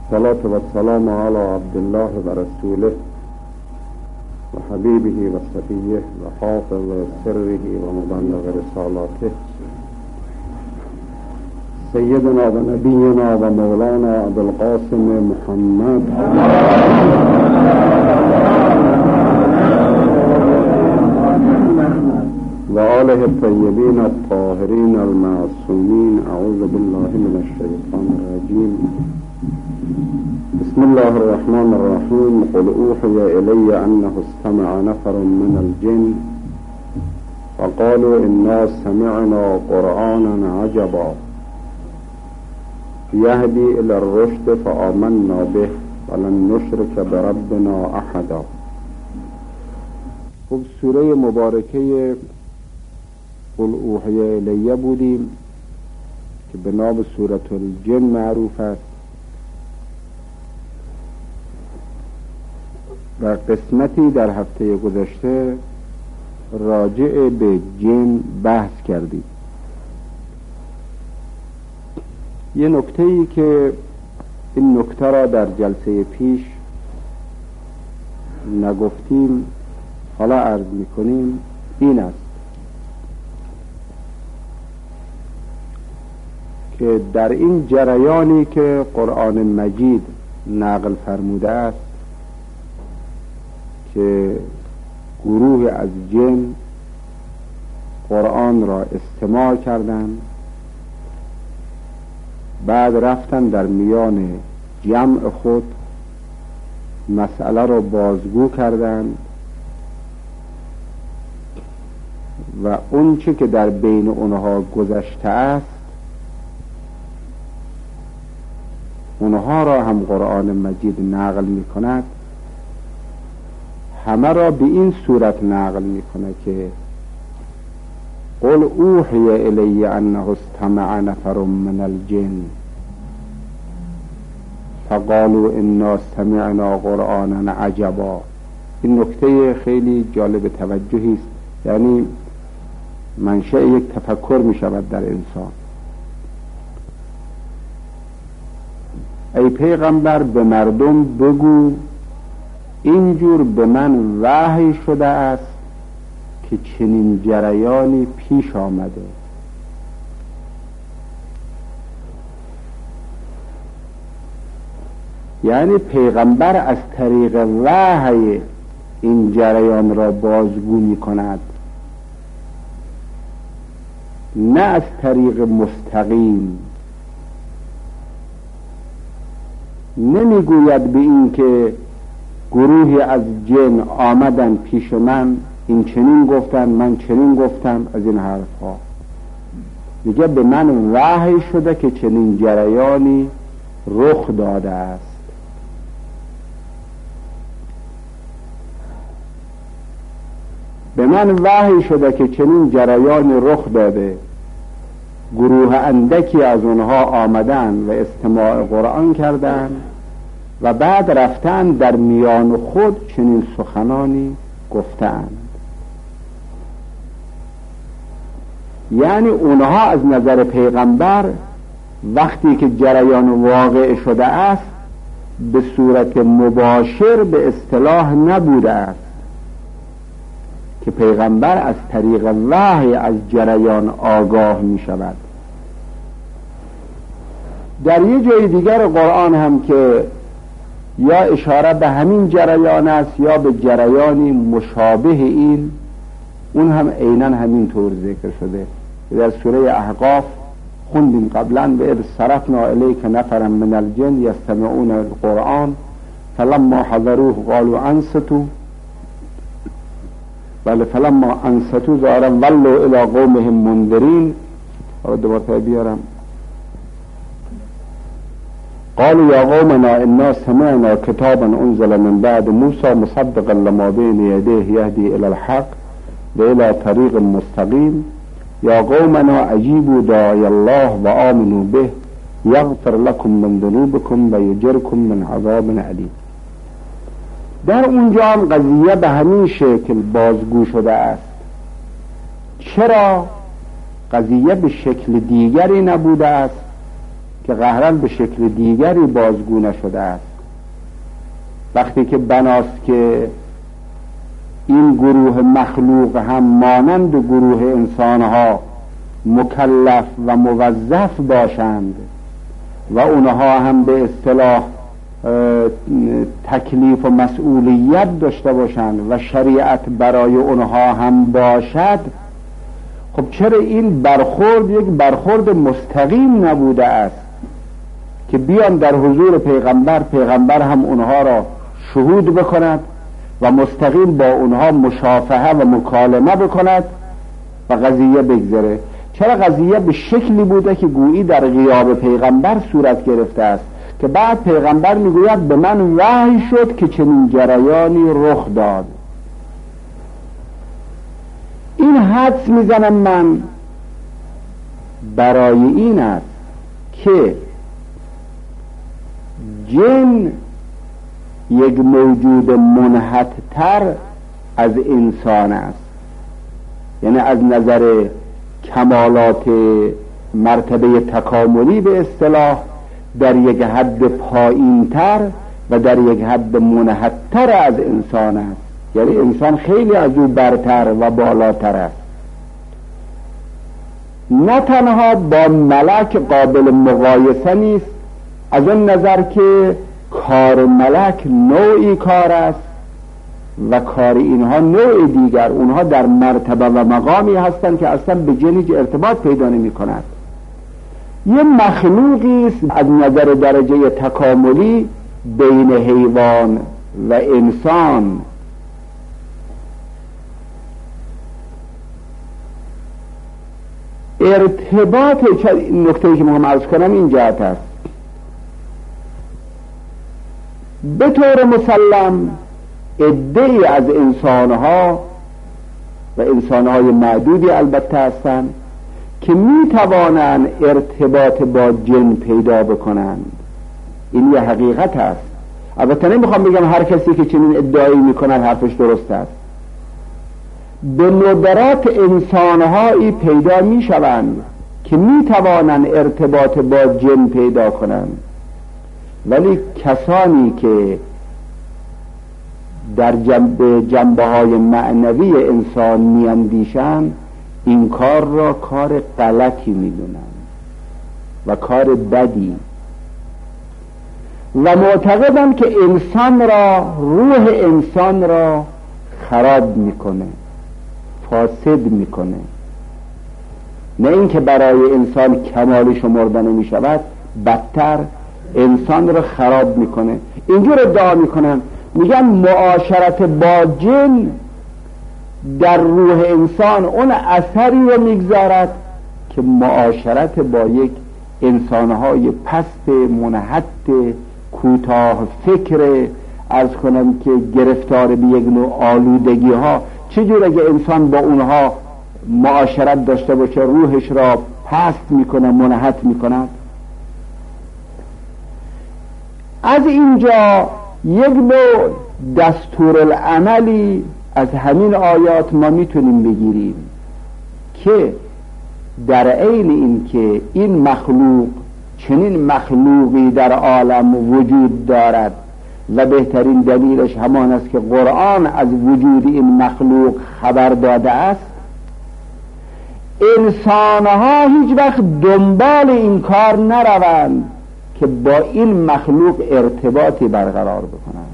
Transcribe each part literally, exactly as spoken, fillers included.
الصلاة والسلام على عبد الله ورسوله وحبيبه وصفيه وحافظ سره ومبلغ رسالاته سيدنا ونبينا ومولانا أبي القاسم محمد وآله الطيبين الطاهرين المعصومين. أعوذ بالله من الشيطان الرجيم. بسم الله الرحمن الرحيم. قل أوحي إلي أنه استمع نفر من الجن فقالوا إنا سمعنا قرآنا عجبا يهدي إلى الرشد فآمنا به ولن نشرك بربنا أحدا. خب سوره مبارکه قل اوحی الیه بودیم که به نام سورة الجن معروف است و قسمتی در هفته گذشته راجع به جن بحث کردیم. یه نکته‌ای که این نکته را در جلسه پیش نگفتیم حالا عرض می‌کنیم این است که در این جریانی که قرآن مجید نقل فرموده است که گروه از جن قرآن را استماع کردند، بعد رفتن در میان جمع خود مسئله را بازگو کردند و اون چه که در بین اونها گذشته است اونها را هم قرآن مجید نقل می کند، همه را به این صورت نقل می کند که قل اوحی الی انه استمع نفر من الجن فقالوا انا سمعنا قرآنا عجبا. این نکته خیلی جالب توجهی است، یعنی منشأ یک تفکر می شود در انسان. ای پیغمبر به مردم بگو اینجور به من وحی شده است که چنین جریانی پیش آمده. یعنی پیغمبر از طریق وحی این جریان را بازگو می کند، نه از طریق مستقیم. نمیگوید به این که گروهی از جن آمدن پیش من این چنین گفتن من چنین گفتم از این حرف ها. میگه به من وحی شده که چنین جریانی رخ داده است. به من وحی شده که چنین جریانی رخ داده، گروه اندکی از اونها آمدن و استماع قرآن کردن و بعد رفتن در میان خود چنین سخنانی گفتند. یعنی اونها از نظر پیغمبر وقتی که جریان واقع شده است به صورت مباشر به اصطلاح نبوده است که پیغمبر از طریق وحی از جریان آگاه می شود. در یه جای دیگر قرآن هم که یا اشاره به همین جریان است یا به جریانی مشابه این، اون هم عیناً همین طور ذکر شده. در سوره احقاف خوندیم قبلا به اذ صرفنا الیک نفرا من الجن یستمعون القرآن فلما حضروه قالوا انصتوا بله فلما انصتوا ظاهرا ولوا الی قومهم منذرین. حالا دوباره بیارم. قالوا یا قومنا انا سمعنا کتابا انزل من بعد موسی مصدقا لما بین یدیه یهدی الی الحق و الی طریق مستقیم یا قومنا اجیبوا داعی الله و آمنوا به یغفر لكم من ذنوبكم و یجركم من عذاب علیم. در اونجا هم قضیه به همین شکل بازگو شده است. چرا قضیه به شکل دیگری نبوده است؟ که قهراً به شکل دیگری بازگو نشده است. وقتی که بناست که این گروه مخلوق هم مانند گروه انسانها مکلف و موظف باشند و اونها هم به اصطلاح تکلیف و مسئولیت داشته باشند و شریعت برای اونها هم باشد، خب چرا این برخورد یک برخورد مستقیم نبوده است که بیان در حضور پیغمبر، پیغمبر هم اونها را شهود بکند و مستقیم با اونها مشافهه و مکالمه بکند و قضیه بگذره؟ چرا قضیه به شکلی بوده که گویی در غیاب پیغمبر صورت گرفته است که بعد پیغمبر میگوید به من وحی شد که چنین جریانی رخ داد. این حدس میزنم من برای این است که جن یک موجود منحط‌تر از انسان است، یعنی از نظر کمالات مرتبه تکاملی به اصطلاح در یک حد پایین‌تر و در یک حد منحط‌تر از انسان است، یعنی انسان خیلی از او برتر و بالاتر است. نه تنها با ملک قابل مقایسه نیست از اون نظر که کار ملک نوعی کار است و کار اینها نوع دیگر، اونها در مرتبه و مقامی هستند که اصلا به جن هیچ ارتباط پیدا نمی کند. یه مخلوقی است از نظر درجه تکاملی بین حیوان و انسان. ارتباط نکته‌ای که میخوام عرض کنم این جهت است: به طور مسلم عده‌ای از انسانها و انسانهای معدودی البته هستند که میتوانند ارتباط با جن پیدا بکنند. این یه حقیقت است. البته نمیخوام بگم هر کسی که چنین ادعایی میکنند حرفش درست است. به ندرات انسانهایی پیدا میشوند که میتوانند ارتباط با جن پیدا کنند، ولی کسانی که در جنبه جنبه های معنوی انسان میاندیشند این کار را کار غلطی میدونند و کار بدی و معتقدند که انسان را، روح انسان را خراب میکنه، فاسد میکنه. نه اینکه برای انسان کمالی شمرده نمیشود، بدتر انسان را خراب میکنه. اینجور ادعا میکنن، میگن معاشرت با جن در روح انسان اون اثری رو میگذارد که معاشرت با یک انسانهای پست منحط کوتاه فکر، از کنم که گرفتار به یک نوع آلودگی ها، چجور اگه انسان با اونها معاشرت داشته باشه روحش را پست میکنه، منحط میکنه. از اینجا یک نوع دستورالعملی از همین آیات ما میتونیم بگیریم که در عین این که این مخلوق، چنین مخلوقی در عالم وجود دارد و بهترین دلیلش همان است که قرآن از وجود این مخلوق خبر داده است، انسانها هیچ وقت دنبال این کار نروند که با این مخلوق ارتباطی برقرار بکنند.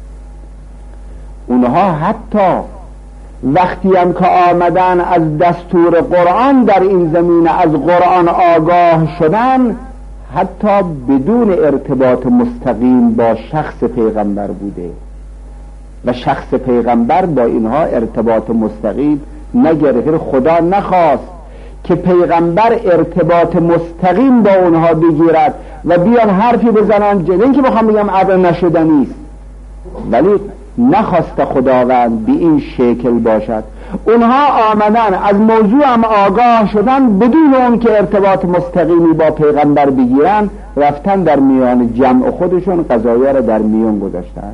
اونها حتی وقتی هم که آمدن از دستور قرآن در این زمینه از قرآن آگاه شدن، حتی بدون ارتباط مستقیم با شخص پیغمبر بوده و شخص پیغمبر با اینها ارتباط مستقیم نگرفت. خدا نخواست که پیغمبر ارتباط مستقیم با اونها بگیرد و بیان حرفی بزنن، جنین که بخوام بگم ابر نشدنی است، ولی نخواست خداوند به این شکل باشد. اونها آمدن از موضوع هم آگاه شدن، بدون اون که ارتباط مستقیمی با پیغمبر بگیرن، رفتن در میان جمع خودشون قضایا را در میان گذاشتن.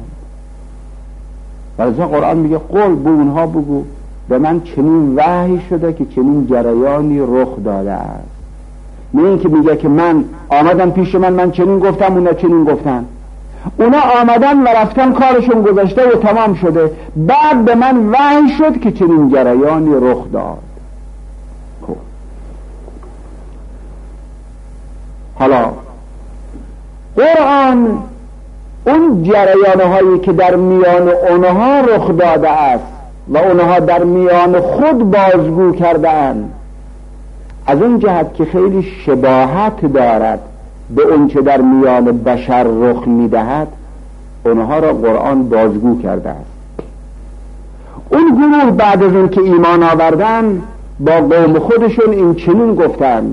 ولذا قرآن میگه قل به اونها بگو به من چنین وحی شده که چنین جریانی رخ داده است. نه اینکه میگه که من آمدن پیش من من چنین گفتم اونا چنین گفتن. اونا آمدن و رفتن کارشون گذشته و تمام شده، بعد به من وحی شد که چنین جریانی رخ داد. خب حالا قرآن اون جریانهایی که در میان اونها رخ داده است و اونها در میان خود بازگو کرده اند، از اون جهت که خیلی شباهت دارد به اون چه در میان بشر رخ میدهد، اونها را قرآن بازگو کرده است. اون گروه بعد از اون که ایمان آوردن با قوم خودشون این چنین گفتن: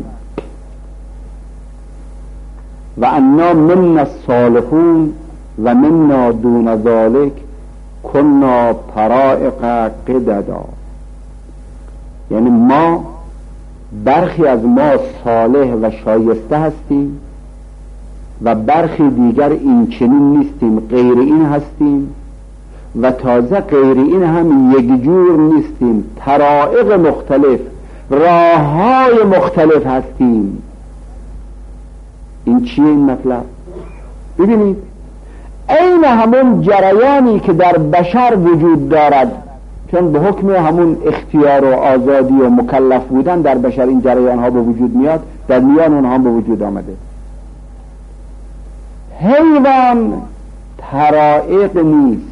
و انا منا الصالحون و منا دون ذلک کنا طرائق قددا. یعنی ما برخی از ما صالح و شایسته هستیم و برخی دیگر این چنین نیستیم، غیر این هستیم و تازه غیر این هم یک جور نیستیم، طرائق مختلف، راههای مختلف هستیم. این چیه این مطلب؟ ببینید این همون جریانی که در بشر وجود دارد، چون به حکم همون اختیار و آزادی و مکلف بودن در بشر این جریان ها به وجود میاد، در میان اونها به وجود آمده. حیوان طرائق نیست،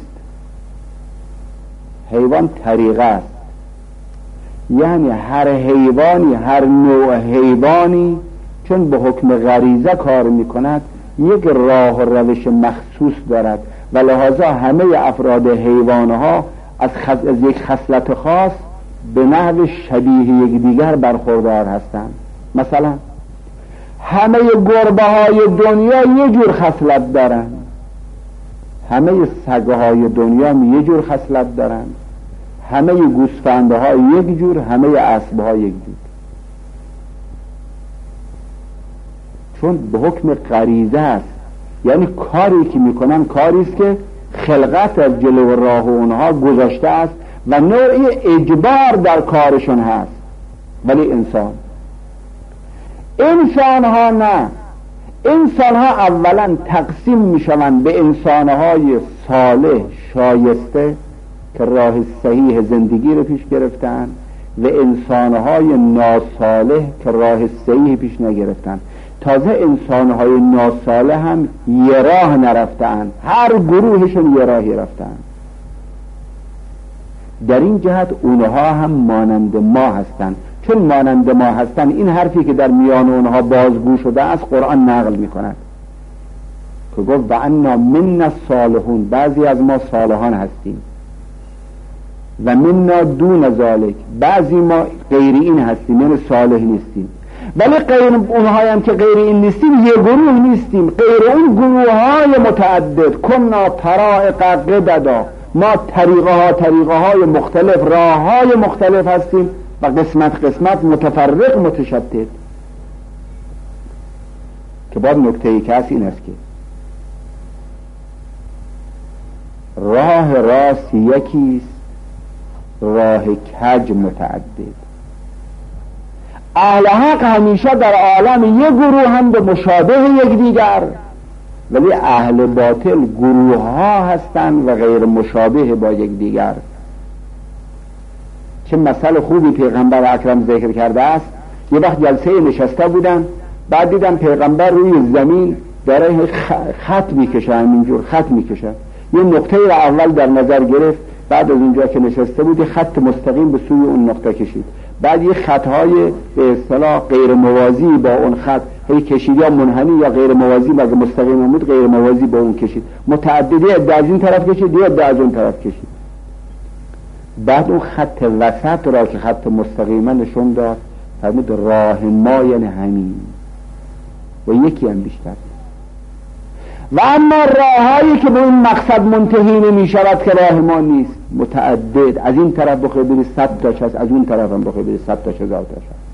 حیوان طریقه است. یعنی هر حیوانی، هر نوع حیوانی چون به حکم غریزه کار میکند یک راه و روش مخصوص دارد و لحاظا همه افراد حیوانها از, خص... از یک خصلت خاص به نحو شبیه یک دیگر برخوردار هستند. مثلا همه گربه های دنیا یه جور خصلت دارند، همه سگه های دنیا یه جور خصلت دارند، همه گوسفنده ها یک جور، همه اسب ها یک جور. چون به حکم غریزه است، یعنی کاری که میکنن کاری است که خلقت از جلو راه اونها گذاشته است و نوعی اجبار در کارشون هست. ولی انسان انسان ها نه، انسان ها اولا تقسیم میشوند به انسان های صالح شایسته که راه صحیح زندگی رو پیش گرفتن و انسان های ناصالح که راه صحیح پیش نگرفتن. تازه انسانهای ناصالح هم یه راه نرفتن، هر گروهشون یه راهی رفتن. در این جهت اونها هم مانند ما هستن. چون مانند ما هستن، این حرفی که در میان اونها بازگو شده از قرآن نقل میکند که گفت و انا منا الصالحون، بعضی از ما صالحان هستیم، و منا دون ذلک، بعضی ما غیر این هستیم، یعنی صالح نیستیم. ولی غیر اونهایی هم که غیر این نیستیم یه گروه نیستیم، غیر اون گروه های متعدد. کنا طرائق قددا، ما طریقه ها طریقه های مختلف، راه های مختلف هستیم و قسمت قسمت متفرق متشتت. که بعد نکته ای که هست این است که راه راست یکیست، راه کج متعدد. اهل حق همیشه در عالم یک گروه هم به مشابه یک دیگر، ولی اهل باطل گروه ها هستند و غیر مشابه با یک دیگر. چه مثل خوبی پیغمبر اکرم ذکر کرده است. یه وقت جلسه نشسته بودن، بعد دیدن پیغمبر روی زمین داره خط میکشه، همینجور خط میکشه. یه نقطه را اول در نظر گرفت، بعد از اونجا که نشسته بود خط مستقیم به سوی اون نقطه کشید، بعد یه خطهای به اصطلاح غیر موازی با اون خط هی کشید، یا منحنی یا غیر موازی، مگه مستقیم بود غیر موازی با اون کشید، متعددی از این طرف کشید یا از اون طرف کشید. بعد اون خط وسط را که خط مستقیما نشون داد، فرمود راه ما یعنی همین و یکی هم بیشتر. و اما راههایی که به این مقصد منتهی نمی شود که راه ما نیست، متعدد. از این طرف بخواه بری صد تاش هست، از اون طرف هم بخواه بری صد تاش هزار تاش هست.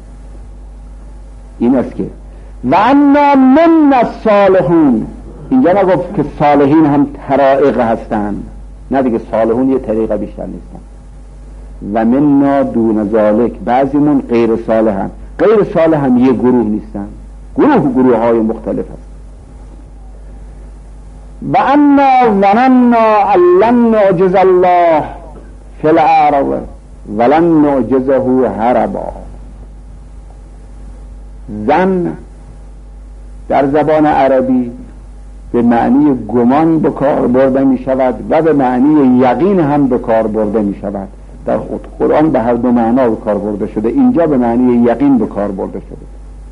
این است که و انا منا الصالحون. اینجا نگفت که صالحین هم طرائق هستند، نه دیگه، صالحون یه طریقه بیشتر نیستن. و منا دون ذالک، بعضیمون غیر صالحن. غیر صالح هم یک گروه نیستن، گروه گروه های مختلف هست. و انا ظننا ان لن نعجز الله فی الارض ولن نعجزه هربا. ظن در زبان عربی به معنی گمان به کار برده می شود و به معنی یقین هم به کار برده می شود. در قرآن به هر دو معنا به کار برده شده، اینجا به معنی یقین به کار برده شده.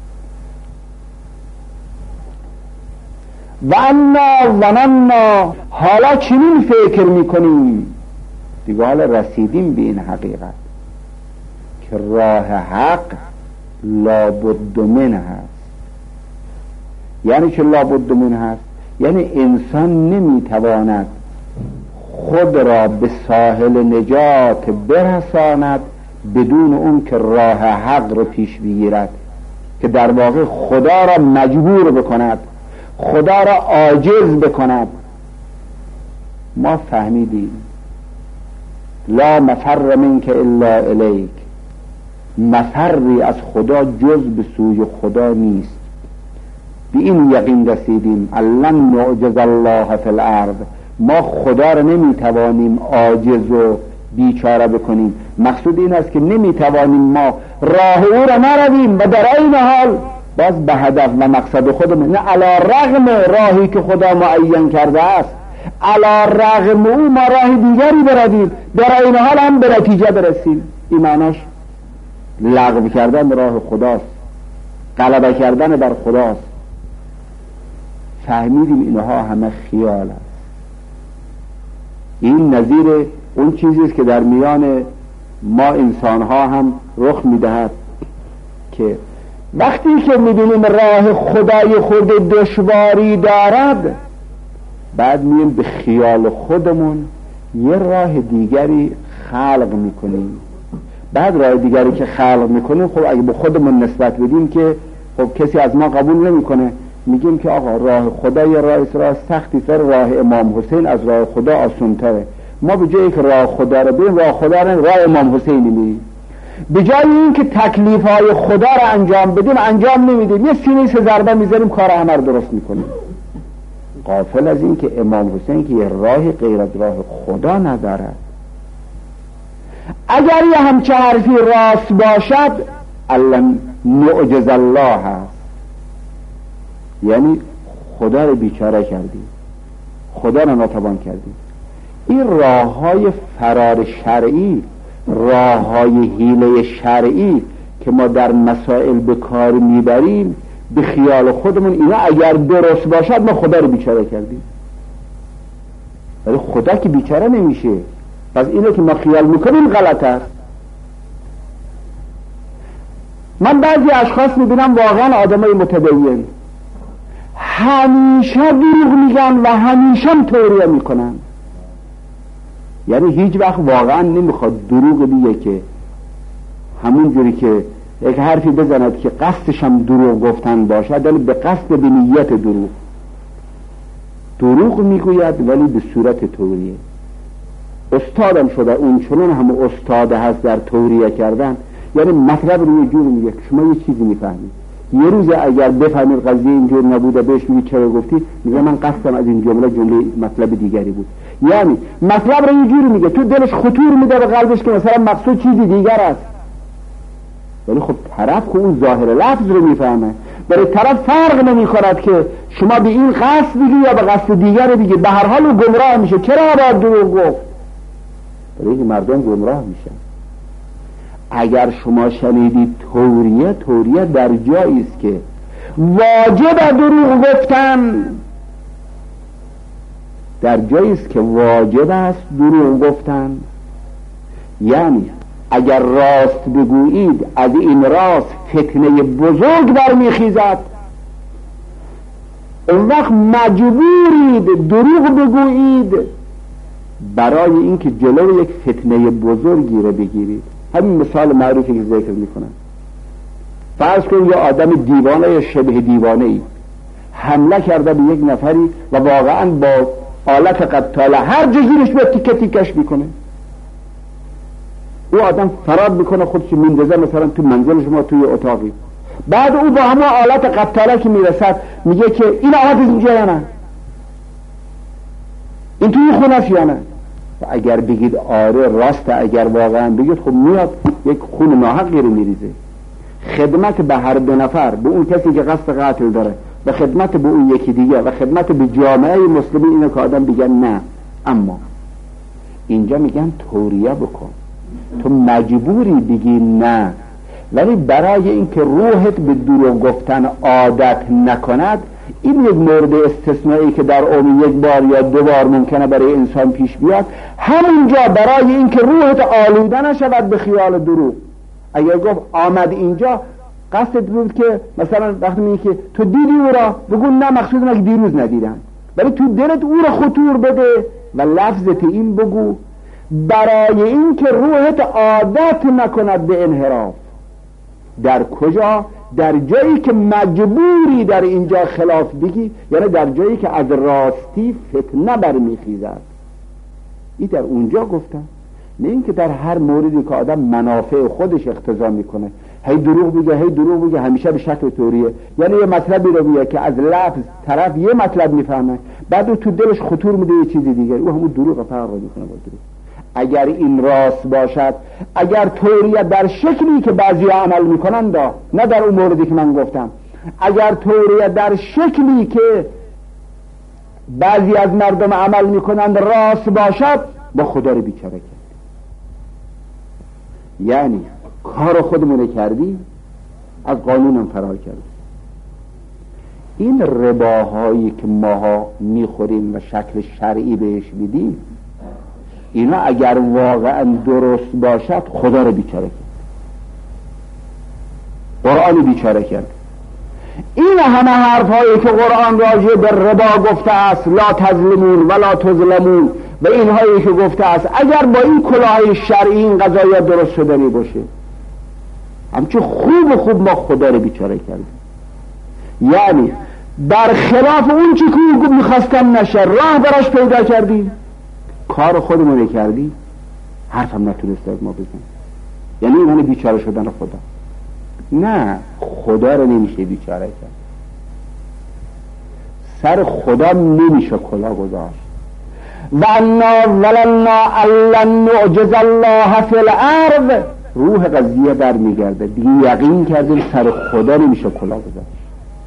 و انا ظننا، حالا چنین فکر میکنیم، دیگه حالا رسیدیم به این حقیقت که راه حق لابد من هست. یعنی چه لابد من هست؟ یعنی انسان نمیتواند خود را به ساحل نجات برساند بدون اون که راه حق رو پیش بگیرد، که در واقع خدا را مجبور بکند، خدا را عاجز بکند. ما فهمیدیم لا مفر منک الا الیک، مفری از خدا جز به سوی خدا نیست. به این یقین رسیدیم لن نعجز الله فی الارض، ما خدا را نمیتوانیم عاجز و بیچاره بکنیم. مقصود این است که نمیتوانیم ما راه او را نرویم و در این حال باز به هدف و مقصد خودمون، نه علی رغم راهی که خدا معین کرده است، علی رغم او ما راه دیگری برویم، در این حال هم به نتیجه برسیم. این معناش لغو کردن راه خداست، غلبه کردن بر خداست. فهمیدیم اینها همه خیال است. این نظیر اون چیزی است که در میان ما انسان ها هم رخ میدهد که وقتی که میبینیم راه خدای خود دشواری دارد، بعد مییم به خیال خودمون یه راه دیگری خلق میکنیم. بعد راه دیگری که خلق میکنیم، خب اگه به خودمون نسبت بدیم که خب کسی از ما قبول نمیکنه، میگیم که آقا راه خدا یه راه راه سختی تر، راه امام حسین از راه خدا آسان تره. ما به جایی که راه خدا رو بریم، راه خدا رو راه امام حسین میریم. به جای این که تکلیف های خدا رو انجام بدیم انجام نمیدیم، یه سینه سه ضربه میذاریم کار همه رو درست میکنیم، غافل از این که امام حسین که یه راه غیر از راه خدا ندارد. اگر یه همچه حرفی راست باشد لن نعجز الله هست، یعنی خدا رو بیچاره کردیم، خدا رو ناتوان کردیم. این راه های فرار شرعی، راه های حیله شرعی که ما در مسائل به کار میبریم، به خیال خودمون اینا اگر درست باشد ما خدا رو بیچاره کردیم، ولی خدا که بیچاره نمیشه. پس اینو که ما خیال میکنیم غلط است. من بعضی اشخاص میبینم واقعا آدمای متدین همیشه دروغ میگن و همیشه هم توریه میکنن، یعنی هیچ وقت واقعا نمیخواد دروغ دیگه که همون جوری که یک حرفی بزند که قصدش هم دروغ گفتن باشد، ولی به قصد به نیت دروغ دروغ میگوید ولی به صورت توریه. استادم شده اون چنون هم استاد هست در توریه کردن، یعنی مطلب رو یه جور میگه شما یه چیزی میفهمید، یه روز اگر بفهمید قضیه اینجور نبوده بهش میگه چرا گفتی، میگه من قصدم از این جمله جمله مطلب دیگری بود. یعنی مطلب رو یه جوری میگه تو دلش خطور میده به قلبش که مثلا مقصود چیزی دیگر است، ولی خب طرف که اون ظاهر لفظ رو میفهمه، برای طرف فرق نمیخورد که شما به این قصد بگی یا به قصد دیگر بگی، به هر حال گمراه میشه. چرا باید دروغ گفت؟ برای اینکه مردم گمراه میشن. اگر شما شنیدید توریه، توریه در جایی است که واجب دروغ گفتن، در جایی است که واجب است دروغ گفتن. یعنی اگر راست بگویید از این راست فتنه بزرگ برمیخیزد، اون وقت مجبورید دروغ بگویید برای اینکه جلو یک فتنه بزرگی رو بگیرید. همین مثال معروفی که ذکر میکنن، فرض کنید یه آدم دیوانه یا شبه دیوانه ای حمله کرده به یک نفری و واقعا با آلت قتاله هر جزیرش به تیکه تیکش میکنه. او آدم فرار میکنه خودش میندازه مثلا تو منزل شما توی اتاقی، بعد او با همه آلات قتاله که میرسد میگه که این آلات اینجا یا نه، این توی خونه است یا نه. اگر بگید آره راسته، اگر واقعا بگید خب میاد یک خون ناحقی رو میریزه. خدمت به هر دو نفر، به اون کسی که قصد قتل داره و خدمت به اون یکی دیگه و خدمت به جامعه مسلمین، اینه که آدم بگن نه. اما اینجا میگن توریه بکن، تو مجبوری بگی نه، ولی برای اینکه روحت به دروغ گفتن عادت نکند، این یک مورد استثنایی که در عمر یک بار یا دو بار ممکنه برای انسان پیش بیاد، همونجا برای اینکه روحت آلوده نشود به خیال دروغ. اگر گفت آمد اینجا قصد بود که مثلا وقتی میگه که تو دیدی او را، بگو نه مقصود من که دیروز ندیدم، ولی تو دلت او را خطور بده و لفظت این بگو برای اینکه روحت عادت نکند به انحراف. در کجا؟ در جایی که مجبوری در اینجا خلاف بگی، یعنی در جایی که از راستی فتنه برمیخیزد. این در اونجا گفتم، نه اینکه در هر موردی که آدم منافع خودش اقتضا میکنه هی دروغ بگه هی دروغ بگه همیشه به شکل طوریه. یعنی یه مطلبی رو میگه که از لفظ طرف یه مطلب میفهمه، بعد او تو دلش خطور میده یه چیزی دیگه، او همون دروغ فرق میکنه با دروغ. اگر این راست باشد، اگر طوریه در شکلی که بعضی عمل میکنند، نه در اون موردی که من گفتم، اگر طوریه در شکلی که بعضی از مردم عمل میکنند راست باشد، با خدا رو بیچاره کرد. یعنی کار خودمونه کردی، از قانونم فرار کردی. این رباهایی که ماها میخوریم و شکل شرعی بهش میدیم، اینا اگر واقعا درست باشد خدا رو بیچاره کرد، قرآن بیچاره کرد. این همه حرف هایی که قرآن راجع به ربا گفته است، لا تظلمون ولا تظلمون، و این هایی که گفته است، اگر با این کلاهای شرعی این قضایا درست شدنی باشه، همچون خوب خوب ما خدا رو بیچاره کردیم. یعنی در خلاف اون چی که میخواستم نشه راه براش پیدا کردیم، کار خودمونه کردی، حرفم نتونسته ما بزن. یعنی این همه بیچاره شدن خدا. نه، خدا رو نمیشه بیچاره کرد، سر خدا نمیشه کلا گذاشت. و انا ولنا علن نعجز الله فی الارض، روح قضیه در میگرده دیگه، یقین کردیم سر خدا نمیشه کلا گذاشت.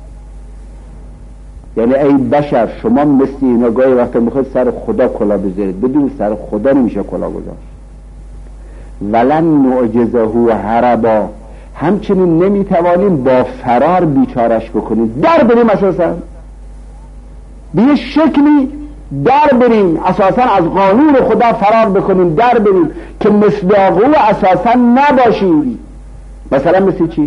یعنی ای بشر شما مثل اینا گاهی وقتا میخواید سر خدا کلا بذارید، بدون سر خدا نمیشه کلا گذاشت. ولن نعجزه هربا، همچنین نمیتوانیم با فرار بیچارش بکنیم، در بریم اساسا به یه شکلی در بریم اساسا از قانون خدا فرار بکنیم، در بریم که مصداق او اساسا نباشیم. مثلا مثل چی؟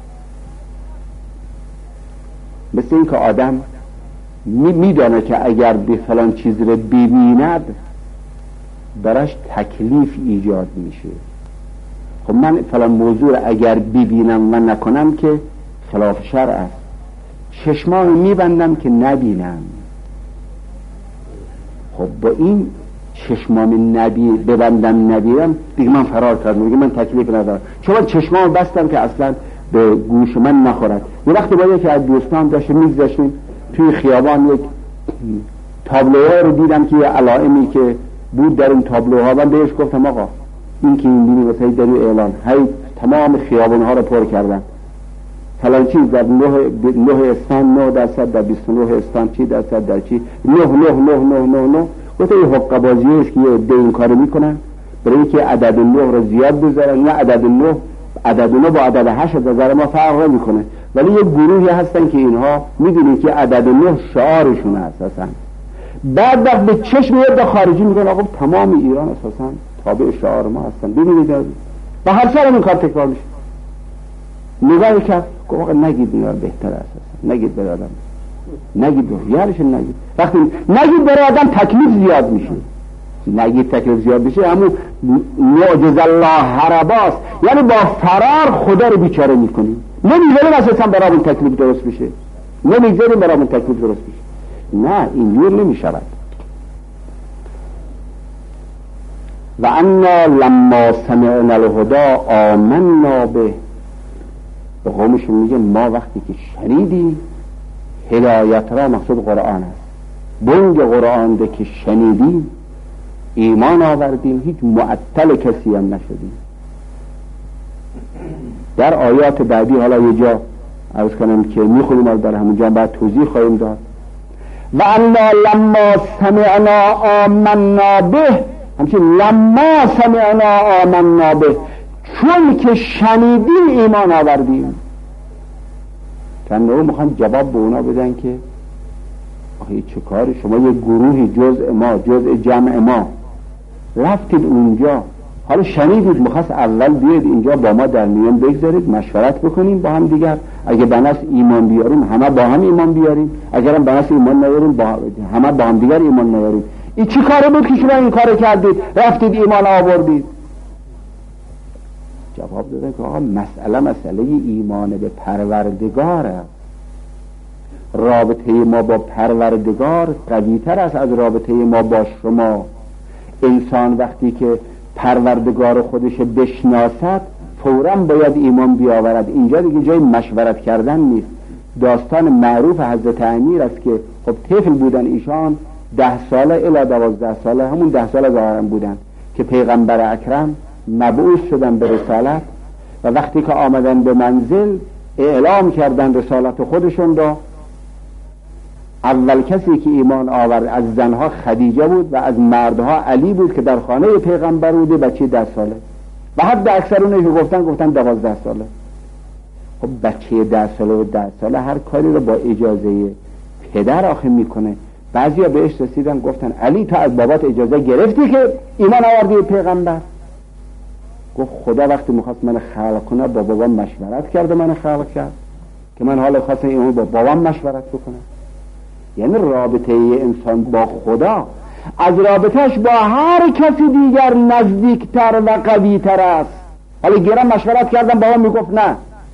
مثل این که آدم میدانه که اگر به فلان چیز رو ببیند براش تکلیف ایجاد میشه. خب من فلان موضوع رو اگر ببینم و نکنم که خلاف شرع است، چشمام میبندم که نبینم. خب با این چشمام نبی ببندم نبینم دیگه من فرار کردم، دیگه من تکلیف ندارم، چون من چشمام بستم که اصلا به گوش من نخورد. یه وقتی با یکی از دوستان داشته میگذاشتیم توی خیابان، یک تابلوها رو دیدم که یه علائمی که بود در این تابلوها، من بهش گفتم آقا این که این بینی مثلا در اعلان هی تمام خیابانها رو پر کردن، فلان چیز در نه اسفند نه درصد، در بیست و نه اسفند چی درصد، در چی نه نه نه نه نه نه. گفت این حقه بازی است که یه عده این کارو میکنن برای اینکه عدد نه رو زیاد بذارن. نه، عدد نه عدد نه با عدد هشت نظر ما فرق نمیکنه، ولی یه گروهی هستن که اینها میدونن که عدد نه شعارشون اساسا. بعد وقت به چشم یه خارجی میگن آقا تمام ایران اساسا تابع شعار ما هستن، ببینید با هر سال این کار تکرار میشه. نگاهی کرد گفت آقا نگید اینا بهتر اساسا، نگید برای آدم، نگید یارش نگید. وقتی نگید برای آدم تکلیف زیاد میشه، نگید تکلیف زیاد میشه همون معجز الله هرباست، یعنی با فرار خدا رو بیچاره میکنیم، نمیذاریم اساسا برامون تکلیف درست بشه، نمیذاریم برامون تکلیف درست بشه. نه، اینجور نمیشود. و انا لما سمعنا الهدی آمنا به. به قومشون میگه ما وقتی که شنیدیم هدایت را، مقصود قرآن است، بنگ قرآن ده که شنیدیم ایمان آوردیم، هیچ معطل کسی هم نشدیم. در آیات بعدی حالا یه جا عرض کنم که میخونیم، در همونجا بعد توضیح خواهیم داد. و انا لما سمعنا آمنا به، همچنین لما سمعنا آمنا به، چون که شنیدیم ایمان آوردیم. چند نوع میخوان جواب به اونا بدن که آخه چه کاری، شما یه گروهی جزء ما، جزء جمع ما رفتید اونجا، حالا شنیدید، میخواست اول بیاید اینجا با ما در میان بگذارید، مشورت بکنیم با هم دیگر، اگه بناس ایمان بیاریم همه با هم ایمان بیاریم، اگرم بناس ایمان نیاریم با همه با هم دیگر ایمان نیاریم. این چی کاره بود که شما این کار کردید، رفتید ایمان آوردید؟ جواب دادن که آقا مسئله مسئله ایمان به پروردگاره، رابطه ما با پروردگار قوی‌تر است از رابطه ما با شما. انسان وقتی که پروردگار خودش بشناسد فوراً باید ایمان بیاورد. اینجا دیگه جای مشورت کردن نیست. داستان معروف حضرت امیر است که خب طفل بودن ایشان، ده ساله الی دوازده ساله، همون ده ساله ظاهرا بودن که پیغمبر اکرم مبعوث شدن به رسالت و وقتی که آمدن به منزل اعلام کردن رسالت خودشون را. اول کسی که ایمان آورد از زنها خدیجه بود و از مردها علی بود که در خانه پیغمبر بوده، بچه ده ساله. و حد اکثرونش گفتن گفتن دوازده ساله. خب بچه ده ساله و ده ساله هر کاری رو با اجازه پدر آخه میکنه. بعضیا بهش رسیدن گفتن علی تو از بابات اجازه گرفتی که ایمان آوردی پیغمبر؟ گفت خدا وقتی میخواست من خلق کنه با بابام مشورت کرده من خلق کرد که من حالا خواستم ایمان با بابام مشورت بکنم. یعنی رابطه انسان با خدا از رابطهش با هر کسی دیگر نزدیکتر و قویتر است. حالا گیرم مشورت کردم بابام میگفت نه،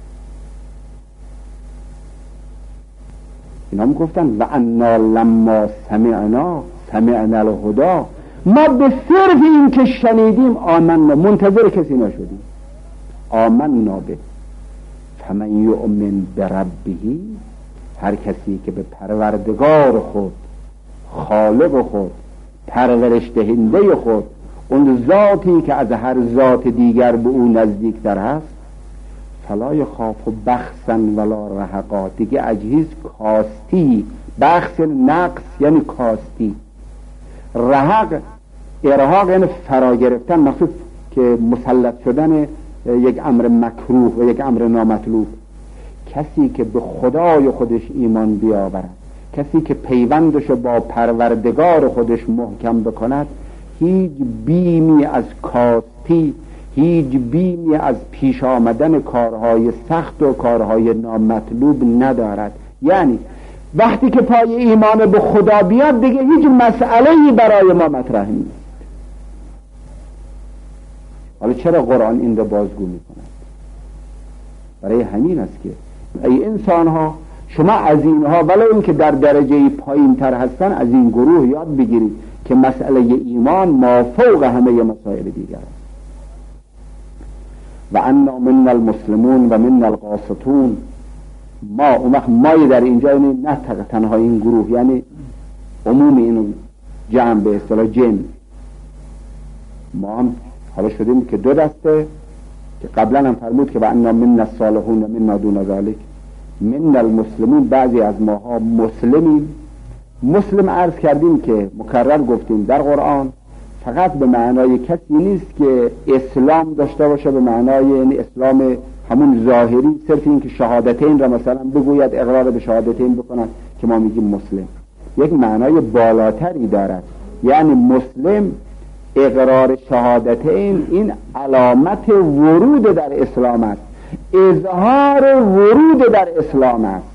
اینا میگفتن و انا لما سمعنا سمعنا الهدی، ما به صرف این که شنیدیم آمنا، منتظر کسی نشدیم، آمنا به. فمن یؤمن بربه، هر کسی که به پروردگار خود، خالق خود، پرورش دهنده خود، اون ذاتی که از هر ذات دیگر به اون نزدیکتر هست، فلا یخاف بخسا ولا رهقا، دیگه عجیز کاستی، بخس نقص یعنی کاستی، رهق ارهاق یعنی فرا گرفتن، مقصود که مسلط شدن یک امر مکروه و یک امر نامطلوب. کسی که به خدای خودش ایمان بیاورد، کسی که پیوندش با پروردگار خودش محکم بکند، هیچ بیمی از کاستی، هیچ بیمی از پیش آمدن کارهای سخت و کارهای نامطلوب ندارد. یعنی وقتی که پای ایمان به خدا بیاد دیگه هیچ مسئله‌ای برای ما مطرح نیست. حالا چرا قرآن این رو بازگو میکند؟ برای همین است که ای انسان ها، شما از اینها ولو این که در درجه پایین تر هستن از این گروه یاد بگیرید که مسئله ایمان مافوق همه مسائل دیگر است. و انا من المسلمون و من القاسطون، ما اون وقت مای در اینجا یعنی نه تنها این گروه، یعنی عموم اینو جمع به اصطلاح جن. ما هم حالا شدیم که دو دسته که قبلا هم فرمود که و انا من الصالحون و من دون ذلک. من المسلمون، بعضی از ماها مسلمیم. مسلم عرض کردیم که مکرر گفتیم در قرآن فقط به معنای کسی نیست که اسلام داشته باشه، به معنای یعنی اسلام همون ظاهری، صرف این که شهادتین را مثلا بگوید، اقرار به شهادتین بکنن که ما میگیم مسلم. یک معنای بالاتری دارد، یعنی مسلم اقرار شهادتین این علامت ورود در اسلام است، اظهار ورود در اسلام است.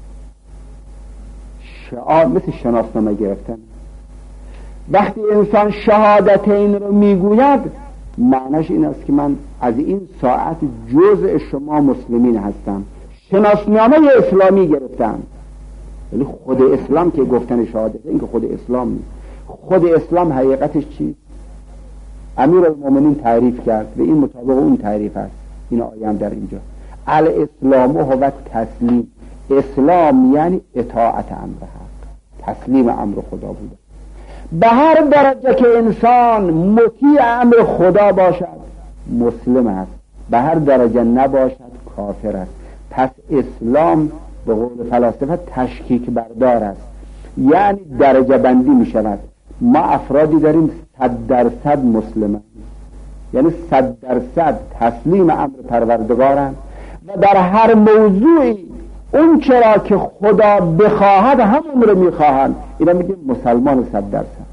شعار مثل شناسنامه گرفتن. وقتی انسان شهادتین رو میگوید معناش این است که من از این ساعت جزء شما مسلمین هستم، شناسنامه اسلامی گرفتم. ولی خود اسلام که گفتن شهادتین که خود اسلام نیست. خود اسلام حقیقتش چیست؟ امیرالمومنین تعریف کرد و این مطابق اون تعریف است. این آیه هم در اینجا الاسلام هو تسلیم. اسلام یعنی اطاعت امر حق، تسلیم امر خدا بوده. به هر درجه که انسان مطیع امر خدا باشد مسلم است، به هر درجه نباشد کافر است. پس اسلام به قول فلاسفه تشکیک بردار است، یعنی درجه بندی می شود. ما افرادی داریم صد درصد مسلمان، یعنی صد درصد تسلیم امر پروردگارند و در هر موضوعی اون چرا که خدا بخواهد همون رو میخواهند. اینا میگه مسلمان صد درصد.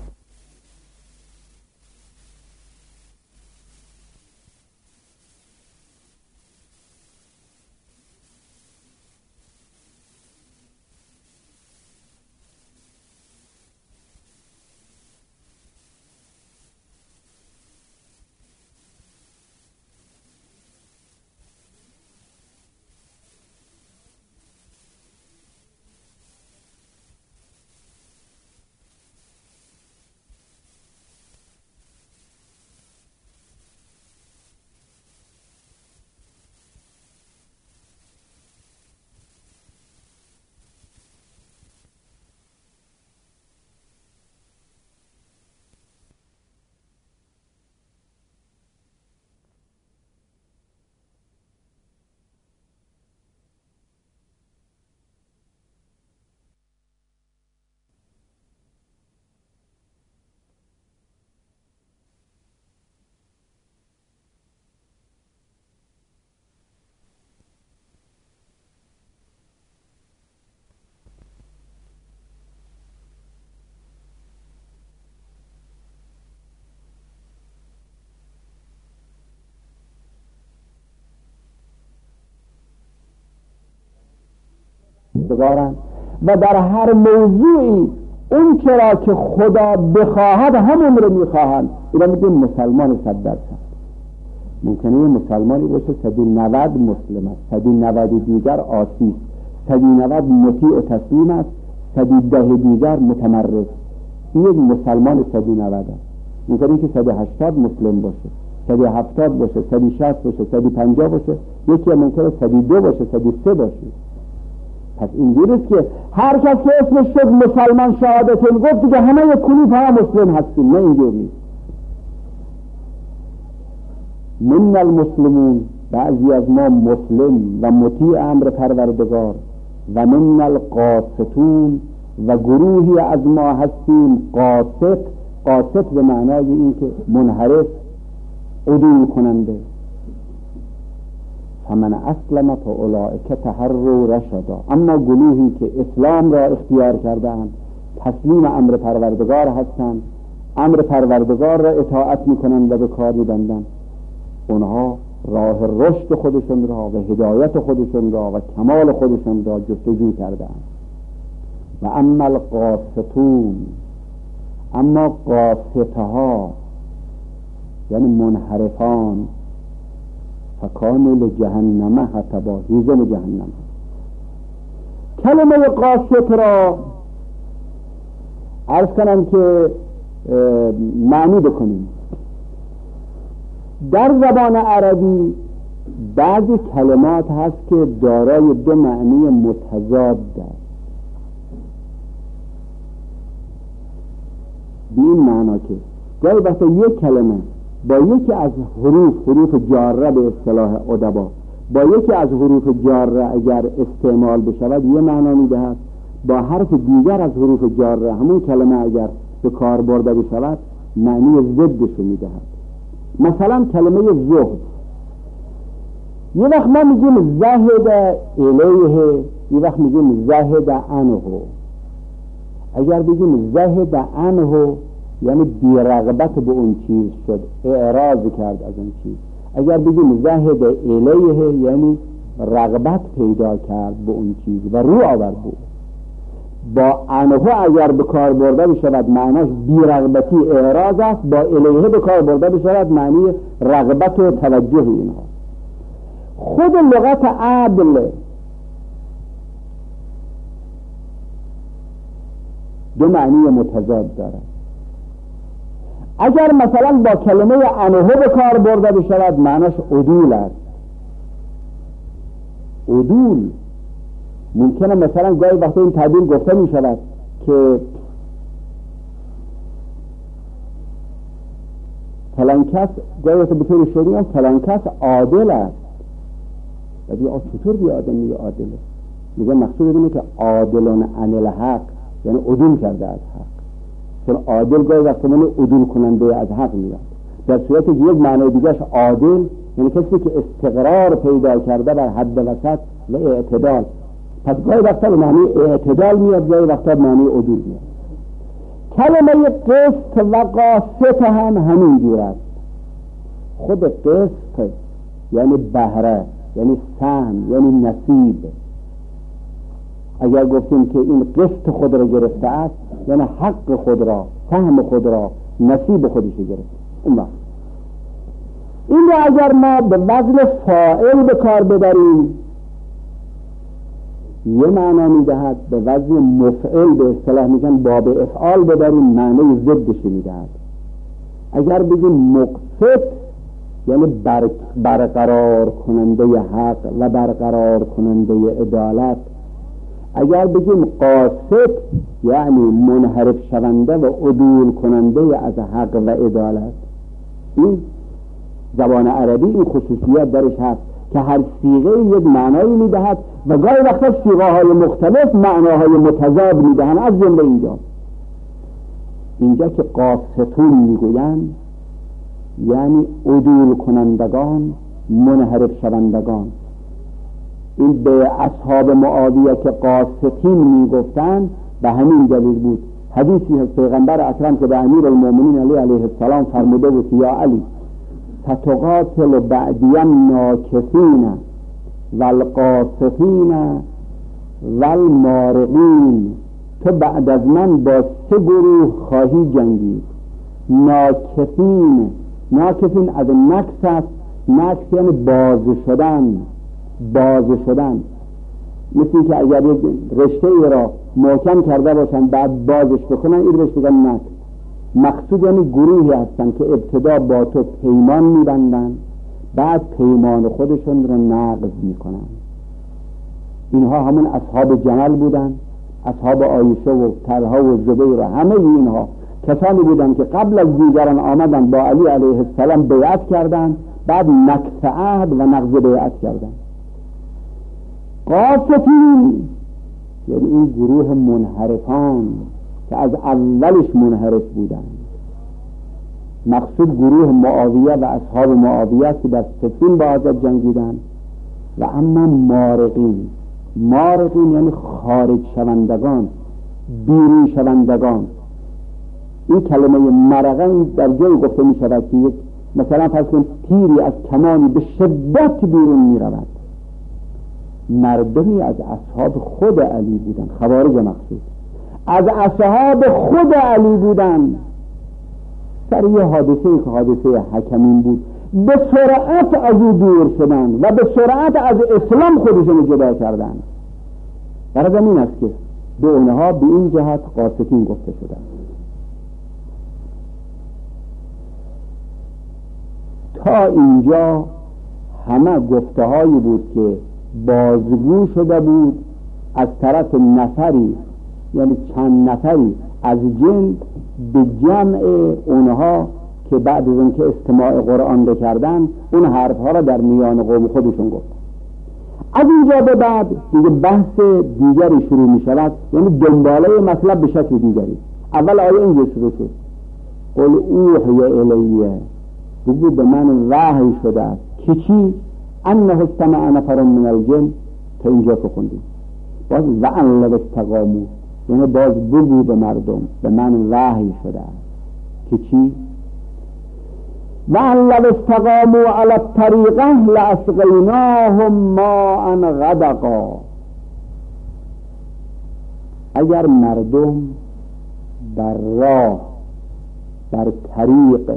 و در هر موضوعی اون چرا که خدا بخواهد همون رو میخواهند. اینا میگه مسلمان صد درصد. ممکنه یه مسلمانی باشه صدی نود مسلم است، صدی نود دیگر عاصی، صدی نود مطیع و تسلیم است، صدی ده دیگر متمرد. این یک مسلمان صدی نود است. ممکنه که صدی هشتاد مسلم باشه، صدی هفتاد باشه، صدی شصت باشه، صدی پنجاه باشه، یکی ممکنه صدی دو باشه، صدی سه باشه. پس اینجوریست که هر کس که اسمش شد مسلمان شهادتین گفت دیگه همه یک کلیپ ها مسلم هستیم. نه اینجوری. من المسلمون، بعضی از ما مسلم و مطیع امر پروردگار، و من القاسطون، و گروهی از ما هستیم قاسط. قاسط به معنای این که منحرف، عدول کننده. فمن اسلم فاولئک تحروا رشدا. اما گروهی که اسلام را اختیار کردند، تسلیم امر پروردگار هستند، امر پروردگار را اطاعت میکنند و به کار میبندند، اونها راه رشد خودشون را و هدایت خودشون را و کمال خودشون را جستجو کردند. و اما القاسطون، اما قاسطها یعنی منحرفان، فکانوا لجهنم حطبا، هیزم جهنم. کلمه قاسط را عرض کنم که معنی بکنیم. در زبان عربی بعضی کلمات هست که دارای دو معنی متضاد است. به این معنا که گاهی وقتا یک کلمه با یکی از حروف حروف جاره به اصطلاح ادبا با یکی از حروف جاره اگر استعمال بشود یه معنا میدهد، با حرف دیگر از حروف جاره همون کلمه اگر به کار برده بشود معنی ضدش میدهد. مثلا کلمه زهد، یه وقت ما میگیم زهد الیه، یه وقت میگیم زهد عنه. اگر بگیم زهد عنه یعنی بی‌رغبت به اون چیز شد، اعراض کرد از اون چیز. اگر بگیم زهد الیه یعنی رغبت پیدا کرد به اون چیز و رو آورد بود. با عنه اگر به کار برده بشود معناش بی‌رغبتی اعراض است، با الیه به کار برده بشود معنی رغبت و توجه اینها. خود لغت عدل دو معنی متضاد دارد. اگر مثلا با کلمه انه به کار برده بشود معناش عدول است. عدول ممکنه مثلا گاهی وقتا این تعبیر گفته می شود که فلان کس، گاهی وقتا به طور شعری هم فلان کس عادل است. ولی چطور بی آدم میگه عادله؟ میگه مقصود اینه که عادلون عن الحق، یعنی عدول کرده از حق. چون عادل گاهی وقتا من عدول کننده از حق میاد. در صورتی که یک معنی دیگهش عادل یعنی کسی که استقرار پیدا کرده بر حد وسط و اعتدال. پس گاهی وقتا به معنی اعتدال میاد، گاهی وقتا به معنی عدول میاد. کلمه قسط و قاسط هم همین جور است. خود قسط یعنی بهره، یعنی سهم، یعنی نصیب. اگر گفتیم که این قسط خود را گرفته است یعنی حق خود را، سهم خود را، نصیب خودش گرفته. اون وقت این را اگر ما به وزن فاعل به کار ببریم یه معنا میدهد، به وزن مفعل به اصطلاح میگن باب افعال ببریم معنی ضدش میدهد. اگر بگیم مقسط یعنی بر برقرار کننده حق و برقرار کننده عدالت، اگر بگیم قاسط یعنی منحرف شونده و عدول کننده از حق و عدالت. این زبان عربی این خصوصیت درش هست که هر صیغه یک معنایی میدهد و گاهی وقتا صیغه های مختلف معناهای متضاد میدهند. از جمله اینجا اینجا که قاسطون میگویند یعنی عدول کنندگان، منحرف شوندگان. این به اصحاب معاویه که قاسطین میگفتند به همین دلیل بود. حدیثی از پیغمبر اکرم که به امیر المؤمنین علی علیه السلام فرموده بود یا علی ستقاتل بعدیم ناکثین والقاسطین والمارقین، تو بعد از من با سه گروه خواهی جنگید. ناکثین، ناکثین از نکس است. نکس یعنی باز شدن، باز شدن. مثل که اگر یک رشته ای را محکم کرده باشن بعد بازش بکنن این رشته بگن نکس. مقصود یعنی گروهی هستن که ابتدا با تو پیمان میبندن بعد پیمان خودشون رو نقض میکنن. اینها همون اصحاب جمل بودن، اصحاب عایشه و طلحه و زبیر. همه اینها کسانی بودن که قبل از دیگران آمدن با علی علیه السلام بیعت کردن، بعد نقض عهد و نقض بیعت کردن. قاسطین یعنی این گروه منحرفان که از اولش منحرف بودن. مقصود گروه معاویه و اصحاب معاویه که در سفین با حضرت جنگیدن. و اما مارقین، مارقین یعنی خارج شوندگان، بیرون شوندگان. این کلمه مرقه در جای گفته می شود که یک مثلا فرض کن تیری از کمانی به شدت بیرون می رود. مردمی از اصحاب خود علی بودن، خوارج مقصود از اصحاب خود علی بودن. سر یه حادثه که حادثه حکمین بود به سرعت از او دور شدن و به سرعت از اسلام خودشون جدا کردن. برای این است که به اونها به این جهت قاسطین گفته شدن. تا اینجا همه گفته هایی بود که بازگو شده بود از طرف نفری، یعنی چند نفری از جن به جمع اونها که بعد از اون که استماع قرآن بکردن اون حرفها را در میان قوم خودشون گفت. از اینجا به بعد دیگه بحث دیگری شروع می شود، یعنی دنباله مطلب به شکل دیگری. اول آیه اینجا شروع شد قل اوحی الیه، بگو به من وحی شده است که چی؟ انه استمع نفر من الجن، تا اینجا که خوندیم. باز وان لو استقاموا، یعنی باز بگو به مردم به من وحی شده است که چی؟ وان لو استقاموا علی الطریقه لاسقیناهم ماء غدقا. اگر مردم بر راه، بر طریق،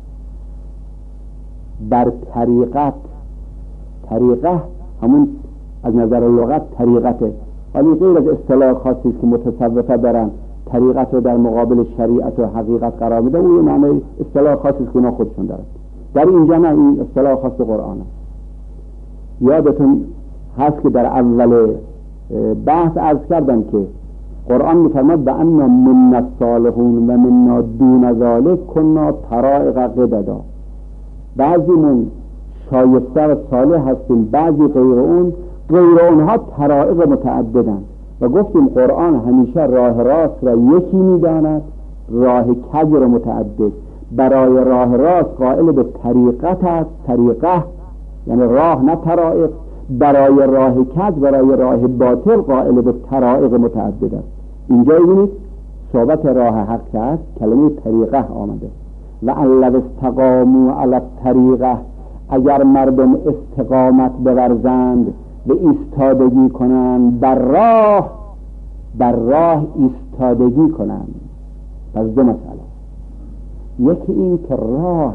بر طریقت، طریقه همون از نظر لغت طریقته، ولی غیر از اصطلاح خاصی که متصوفه دارن طریقت رو در مقابل شریعت و حقیقت قرار میده، اون معنی اصطلاح خاصی که اونا خودشون دارن. در اینجا نه، این اصطلاح خاص قرآن است. یادتون هست که در اول بحث عرض کردم که قرآن میفرماد به انا من الصالحون و منا دون ذلک کنا طرائق قددا، بعضی من شایسته و صالح هستیم، بعضی غیر اون غیر اونها طرائق متعددن. و گفتیم قرآن همیشه راه راست را یکی میداند، راه کج را متعدد. برای راه راست قائل به طریقت است، طریقه یعنی راه نه طرائق. برای راه کج، برای راه باطل قائل به طرائق متعدد است. اینجا ببینید صحبت راه حق است، کلمه طریقه آمده. و ان لو استقاموا علی الطریقه، اگر مردم استقامت بورزند، به ایستادگی کنند بر راه، بر راه ایستادگی کنند. پس دو مسئله، یکی این که راه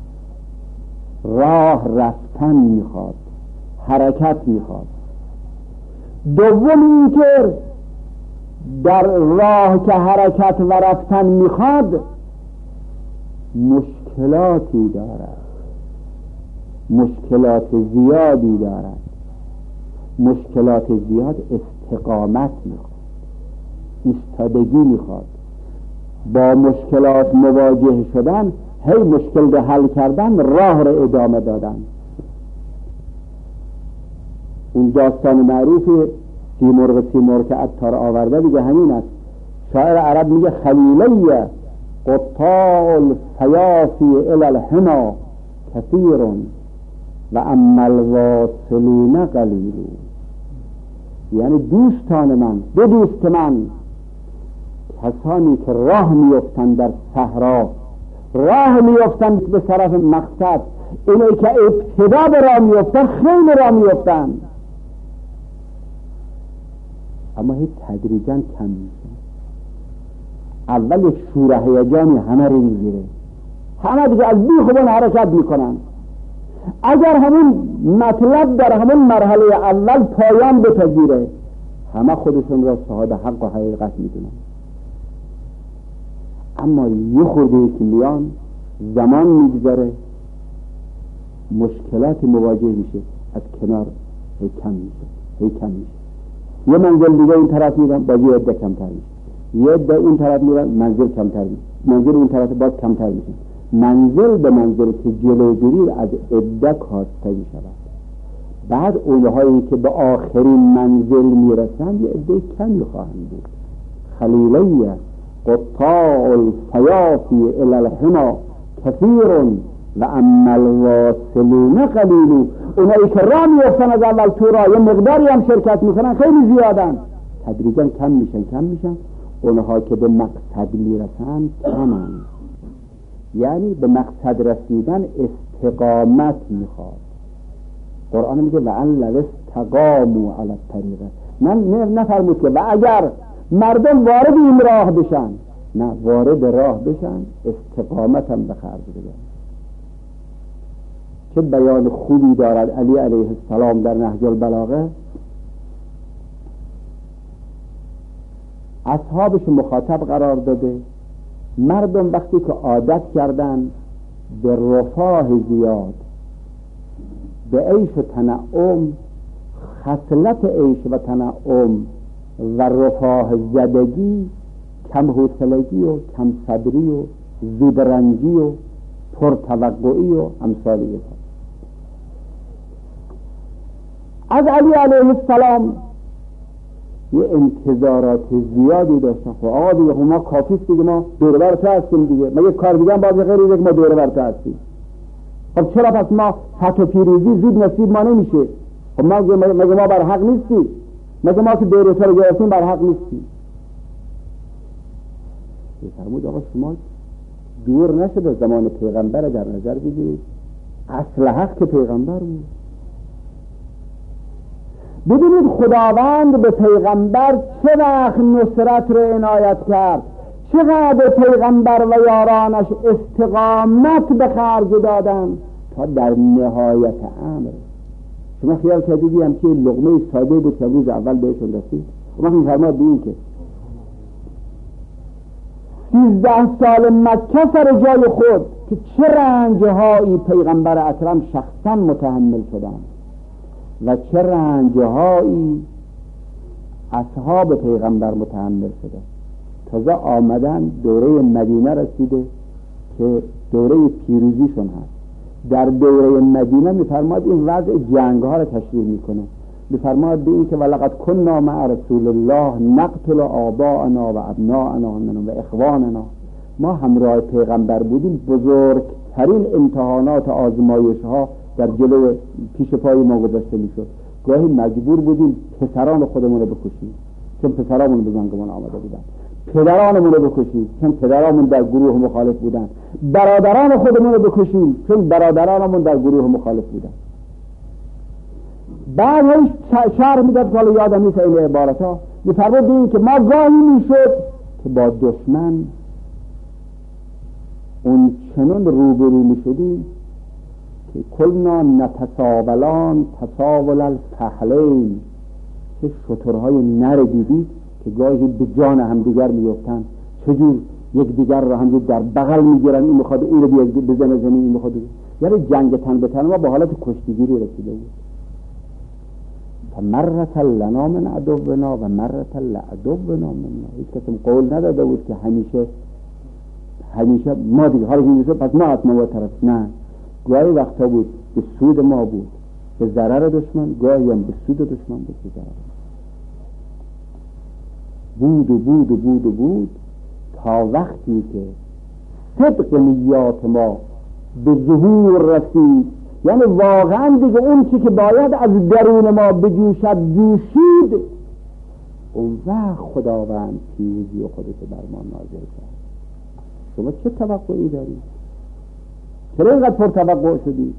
راه رفتن میخواد، حرکت میخواد. دوم این که در راه که حرکت و رفتن میخواد مشکلاتی دارد، مشکلات زیادی دارد. مشکلات زیاد استقامت میخواد، ایستادگی میخواد. با مشکلات مواجه شدن، هی مشکل رو حل کردن، راه رو ادامه دادن. اون داستان معروف سیمرغ سیمرغ که عطار آورده دیگه همین است. شاعر عرب میگه خلیلیه قطاع الفیافی الی الحنا کثیر و اما الواصلون قلیل. یعنی دوستان من، دو دوست من، کسانی که راه میافتند در صحرا، راه میافتند به طرف مقصد. اینه که ابتدا به راه میافتند، خیلی راه میافتند، اما هیچ تدریجاً کم میشن. اول یک شور هیجانی همه رو میگیره، همه دیگه از بیخوبان حرکت میکنن. اگر همون مطلب در همون مرحله اول پایان بپذیره، همه خودشون را صاحب حق و حقیقت میدونن. اما یه خورده که میان، زمان میگذره، مشکلات مواجه میشه، از کنار هی کم میشه، هی کم میشه. یه منزل دیگه این طرف میرن، باز یه عده کمتر میشه، یه عده این طرف میرن، منزل کمتر میشه، منزل این طرف باز کمتر میشه. منزل به منزل که جلوگیری از عده کاسته میشود. بعد اونهایی که به آخرین منزل میرسند یه عده کمی خواهند بود. خلیلیه قطاع الفیافی الی الحنا کثیر و اما الواصلون قلیل. اونایی که راه میافتن از اول تو راه، یه مقداری هم شرکت میکنن، خیلی زیادن، تدریجا کم میشن کم میشن. اونها که به مقصد میرسن کمن. یعنی به مقصد رسیدن استقامت میخواد. قرآن میگه و ان لو استقاموا علی الطریقه، من نفرمود که و اگر مردم وارد این راه بشن، نه، وارد راه بشن، استقامت هم به خرج بدن. چه بیان خوبی دارد علی علیه السلام در نهج البلاغه. اصحابش مخاطب قرار داده. مردم وقتی که عادت کردن به رفاه زیاد، به عیش و تنعم، خصلت عیش و تنعم و رفاه زدگی، کم حوصلگی و کم صبری و زودرنجی و پرتوقعی و امثال اینها، از علی علیه السلام یه انتظارات زیادی داشتن. خب آقا دیگه ما کافیست دیگه، ما دور بر تو هستیم دیگه، ما یک کار دیگه هم باز غیر اینه که ما دور بر تو هستیم. خب چرا پس ما فتح و پیروزی زود نصیب ما نمیشه؟ خب ما مگه ما بر حق نیستیم؟ مگه ما که دور تو رو گرفتیم بر حق نیستیم؟ فرمود آقا شما دور نشده زمان پیغمبر در نظر بگیرید، اصل حق که پیغمبر بود. ببینید خداوند به پیغمبر چه وقت نصرت رو عنایت کرد، چقدر پیغمبر و یارانش استقامت به خرج دادن تا در نهایت امر. شما خیال کردیدی هم که لقمه ساده بود که روز اول بهشون رسید؟ شما این فرماد ببین که سیزده سال مکه سر جای خود که چه رنجهایی پیغمبر اکرم شخصا متحمل شدند و چه رنجهایی اصحاب پیغمبر متحمل شده. تازه آمدن دوره مدینه رسیده که دوره پیروزیشون هست. در دوره مدینه میفرماد این وضع جنگ ها رو تشریح میکنه، میفرماد به این که ولقد کنا مع رسول الله نقتل آباءنا و ابناءنا و اخواننا، ما همراه پیغمبر بودیم، بزرگترین امتحانات آزمایش ها در جلو پیش پای ما گذاشته میشد، گاهی مجبور بودیم پسران خودمون رو بکشیم چون پسرامون به جنگمون آمده بودن، پدرانمون رو بکشیم چون پدرامون در گروه مخالف بودن، برادران خودمون رو بکشیم چون برادرانمون در گروه مخالف بودن. بعد هیچ شرح میداد که حالا یادم نیست این عبارت ها، میفرمود این که ما گاهی میشد که با دشمن اون چنان روبرو میشدیم که کلنا نتساولان تساول الفحلین، که شترهای نر دیدید که گاهی به جان همدیگر میفتن، چجور یک دیگر رو هم در بغل میگیرن، این میخواد این رو بزنه زمین، این میخواد، یعنی جنگ تن به تن ما به حالت کشتیگیری رسیده بود. فمرت لنا من عدونا و مرت لعدونا منا، هیچ کسی قول نداده بود که همیشه همیشه ما دیگه حالا که پس ما حتما با طرف، نه، گاهی وقتا بود به سود ما بود به ضرر دشمن، گاهی هم به سود دشمن بود به ضرر بود و بود و بود و بود تا وقتی که صدق نیات ما به ظهور رسید، یعنی واقعا دیگه اون چی که باید از درون ما بجوشد جوشید، اون وقت خداوند پیروزی و خودش بر ما نازل کرد. شما چه توقعی دارید؟ چرا اینقدر پرتوقع شدید؟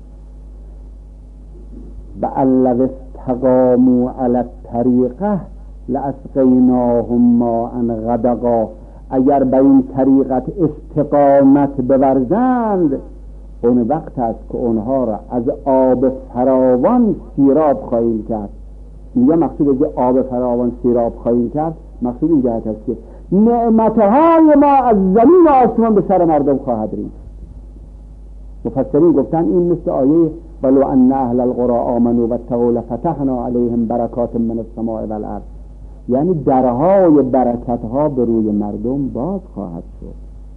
بَأَلَّذِ اسْتَقَامُوا عَلَى الطَّرِيقَةِ لَأَسْقَيْنَاهُمْ مَاءً غَدَقًا، اگر بر این طریقت استقامت بورزند اون وقت است که اونها را از آب فراوان سیراب خواهیم کرد. اینجا مقصود از آب فراوان سیراب خواهیم کرد، مقصود این جهت است که نعمتهای ما از زمین و آسمان به سر مردم خواهد ریخت. مفسرین گفتن این مثل آیه ولو ان اهل القرى آمنوا واتقوا لفتحنا علیهم برکات من السماء والارض، یعنی درهای برکتها به روی مردم باز خواهد شد.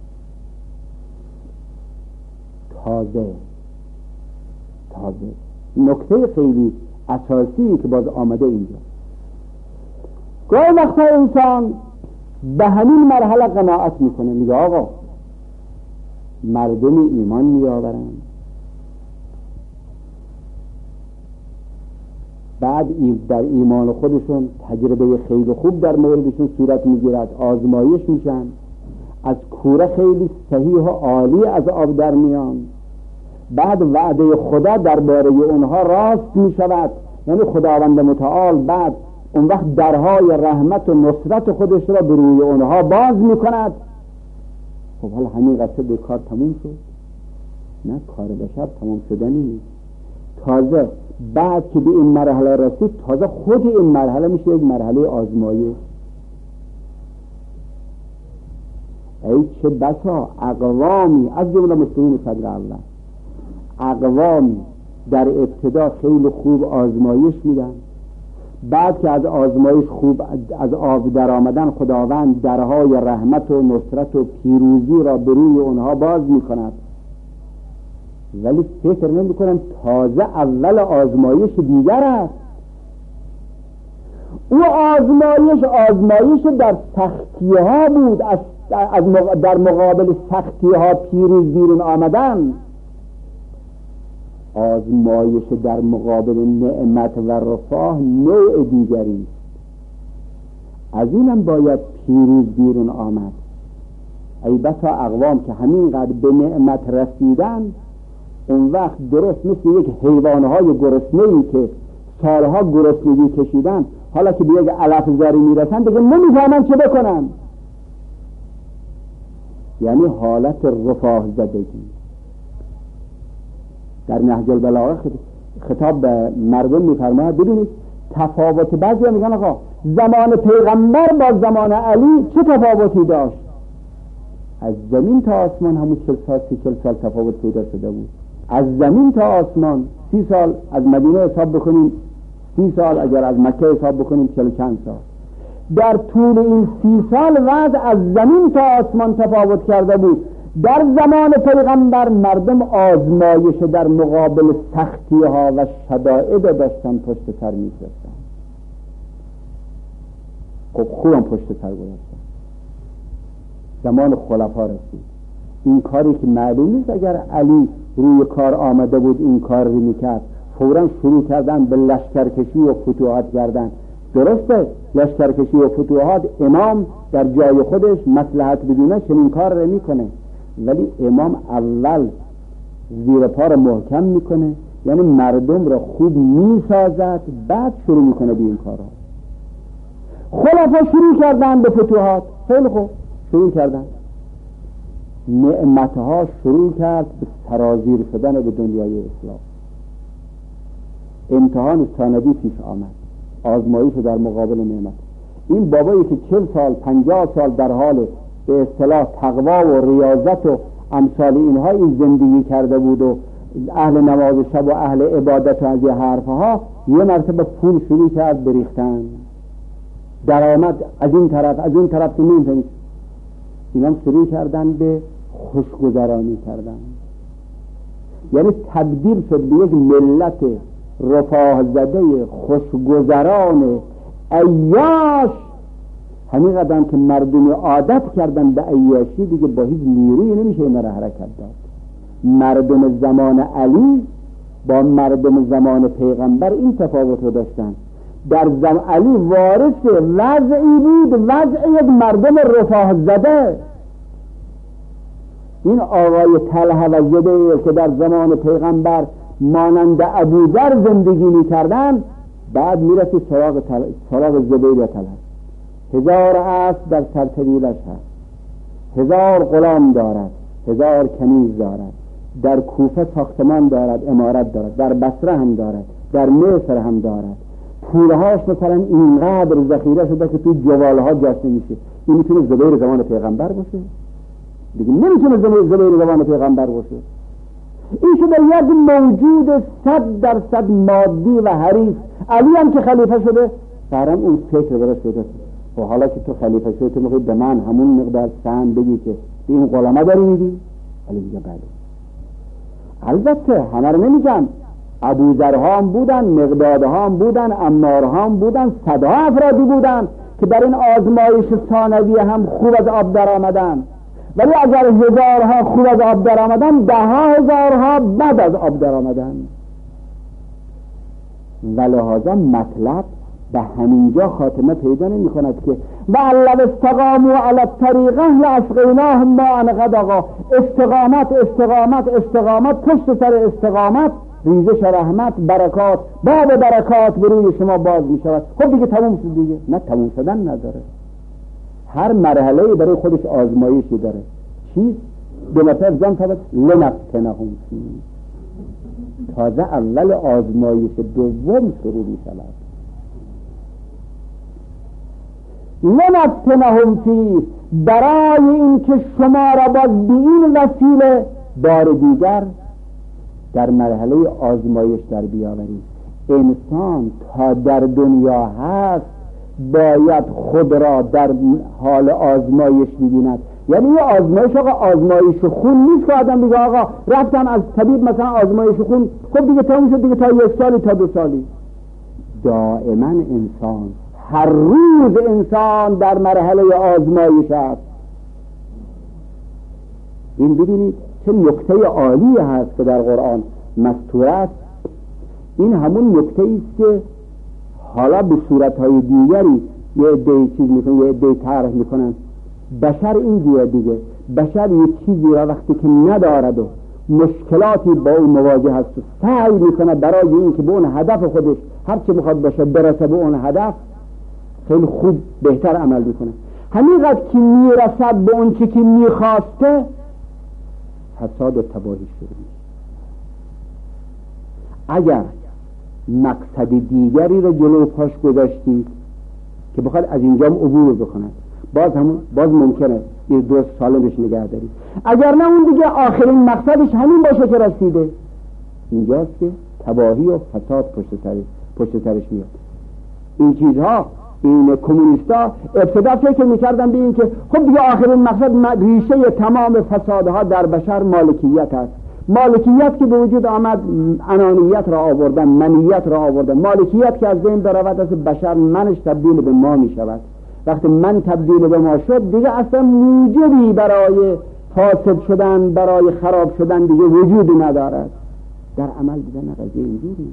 تازه تازه نکته خیلی اساسی که باز آمده اینجا، گاهی وقتا انسان به همین مرحله قناعت میکنه، میگه آقا مردم ایمان میآورند، بعد در ایمان خودشون تجربه خیلی خوب در موردشون صورت میگیرد، آزمایش میشن، از کوره خیلی صحیح و عالی از آب در میان، بعد وعده خدا درباره اونها راست میشود، یعنی خداوند متعال بعد اون وقت درهای رحمت و نصرت خودش را به روی اونها باز میکند. خب حالا همین قصه به کار تموم شد؟ نه، کار بشر تمام شدنی نیست. تازه بعد که به این مرحله رسید، تازه خود این مرحله میشه یک مرحله آزمایش. ای چه بسا اقوامی از جمله مسلمین صدر الله، اقوامی در ابتدا خیلی خوب آزمایش میدن، بعد که از آزمایش خوب از آب در آمدن خداوند درهای رحمت و نصرت و پیروزی را به روی اونها باز میکند، ولی فکر نمی کنم تازه اول آزمایش دیگر است. او آزمایش آزمایش در سختی ها بود، از در مقابل سختی ها پیروز بیرون آمدن. آزمایش در مقابل نعمت و رفاه نوع دیگری، از اینم باید پیروز بیرون آمد. ای بسا اقوام که همینقدر به نعمت رسیدن، اون وقت درست مثل یک حیوانهای گرسنه‌ای که سالها گرسنگی کشیدن، حالا که به یک علف زاری میرسن دیگه نمیفهمن چه بکنن، یعنی حالت رفاه زدگی. در نهج البلاغه خطاب به مردم میفرماید ببینید تفاوت، بعضی میگن آقا زمان پیغمبر با زمان علی چه تفاوتی داشت؟ از زمین تا آسمان همون چل سال سی چل سال تفاوت پیدا شده بود. از زمین تا آسمان سی سال از مدینه حساب بکنیم، سی سال اگر از مکه حساب بکنیم چل چند سال. در طول این سی سال وضع از زمین تا آسمان تفاوت کرده بود. در زمان پیغمبر مردم آزمایش در مقابل سختی ها و شدائد داشتن پشت سر می گذاشتن. خب خوبم پشت سر گذاشتن. زمان خلفا رسید. این کاری که معلوم نیست اگر علی روی کار آمده بود این کار رو میکرد، فوراً شروع کردن به لشکرکشی و فتوحات کردن. درسته لشکرکشی و فتوحات امام در جای خودش مصلحت بدونه چنین کار رو میکنه، ولی امام اول زیر پا رو محکم میکنه، یعنی مردم رو خوب میسازد، بعد شروع میکنه به این کارها. خلفا شروع کردن به فتوحات، خیلی خوب شروع کردن، نعمتها شروع کرد به سرازیر شدن به دنیای اسلام. امتحان ثانوی پیش آمد، آزمایش در مقابل نعمت. این بابایی که چل سال پنجاه سال در حال به اصطلاح تقوا و ریاضت و امثال اینها این زندگی کرده بود و اهل نماز شب و اهل عبادت و از یه حرفها، یه مرتبه پول شروع کرد بریختن، درآمد از این طرف از این طرف، تو نمی‌فهمید. اینا شروع کردن به خوشگذرانی کردن، یعنی تبدیل شد به یک ملت رفاه زده خوشگذران عیاش. همین قدم که مردم عادت کردن به عیاشی، دیگه با هیچ نیرویی نمیشه اینا را حرکت داد. مردم زمان علی با مردم زمان پیغمبر این تفاوت رو داشتن. در زمان علی وارث وضعی بود، وضع یک مردم رفاه زده. این آقای طلحه و زبیر که در زمان پیغمبر مانند ابوذر زندگی می‌کردند، بعد میرسی سراغ تل... سراغ زبیر و طلحه. هزار اسب در سرطویلش هست، هزار غلام دارد، هزار کنیز دارد، در کوفه ساختمان دارد، عمارت دارد، در بصره هم دارد، در مصر هم دارد. پولهاش مثلا اینقدر ذخیره شده که تو جوالها جاست نمیشه. این میتونه زبیر زمان پیغمبر باشه؟ دیگه نمیتونه زبیر زمان پیغمبر باشه. این شده یک موجود صد درصد مادی و حریص. علی هم که خلیفه شده فرام اون فکر برای شده، و حالا که تو خلیفه شده تو میخوای به من همون مقدار سهم بگی که این غلامه داری میدی؟ علی میگه بله. البته همه رو نمیگم، ابوذرها هم بودن، مقدادها هم بودن، عمارها هم بودن، صدها افرادی بودن که در این آزمایش ثانوی هم خوب از آب در آمدن. ولی اگر هزارها خوب از آب در آمدن، ده ها هزارها بد از آب در آمدن. ولهذا مطلب به همینجا خاتمه پیدا نمی کند که وَلَوْ اسْتَقَامُوا عَلَى الطَّرِيقَةِ لَأَسْقَيْنَاهُم مَّاءً غَدَقًا. استقامت استقامت استقامت پشت سر استقامت ریزش رحمت، برکات، باب برکات به روی شما باز می شود. خب دیگه تموم شد دیگه؟ نه، تموم شدن نداره. هر مرحله برای خودش آزمایشی داره. چیز به مثل جان ثابت لنفتنهم فیه، تازه اول آزمایش دوم شروع می شود. لنفتنهم فیه، برای این که شما را باز به این وسیله بار دیگر در مرحله آزمایش در بیاورید. انسان تا در دنیا هست باید خود را در حال آزمایش ببیند. یعنی یه آزمایش آقا آزمایش خون نیست که آدم بگه آقا رفتم از طبیب مثلا آزمایش خون، خب دیگه تموم شد دیگه، تا یک سالی تا دو سالی. دائما انسان، هر روز انسان در مرحله آزمایش است. این ببینید چه نکته عالی هست که در قرآن مستور است. این همون نکته است که حالا به صورتهای دیگری یه عده چیز میکنن، یه عده طرح میکنن. بشر این دیگه دیگه بشر یک چیزی را وقتی که ندارد و مشکلاتی با اون مواجه هست و سعی میکنه برای این که به اون هدف خودش هر چه میخواد باشه برسه به اون هدف، خیلی خوب بهتر عمل میکنه. همینقدر که میرسد به اون چی که میخواسته، حساد و تباهی شروع میشه. اگر مقصد دیگری رو جلو پاش گذاشتید که بخواد از اینجا عبور بکنه، باز همون باز ممکنه این درست سالمش نگه دارید. اگر نه اون دیگه آخرین مقصدش همین باشه که رسیده. اینجاست که تباهی و فساد پشت سرش پشت سرش میاد. این چیزها، این کمونیستا ابتدا فکر میکردن به این که خب دیگه آخرین مقصد ریشه تمام فسادها در بشر مالکیت است. مالکیت که به وجود آمد انانیت را آوردن، منیت را آوردن. مالکیت که از بین برود از بشر منش تبدیل به ما می شود. وقتی من تبدیل به ما شد دیگه اصلا موجبی برای فاسد شدن، برای خراب شدن دیگه وجود ندارد. در عمل دیدن قضیه اینجوری.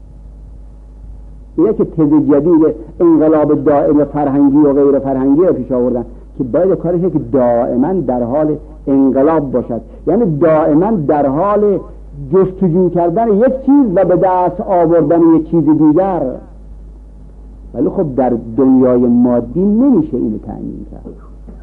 اینه که تز جدید انقلاب دائم فرهنگی و غیر فرهنگی رو پیش آوردن که باید کارش که دائما در حال انقلاب باشد، یعنی دائما در حال جستجو کردن یک چیز و به دست آوردن یک چیز دیگر. ولی خب در دنیای مادی نمیشه اینو تأمین کرد.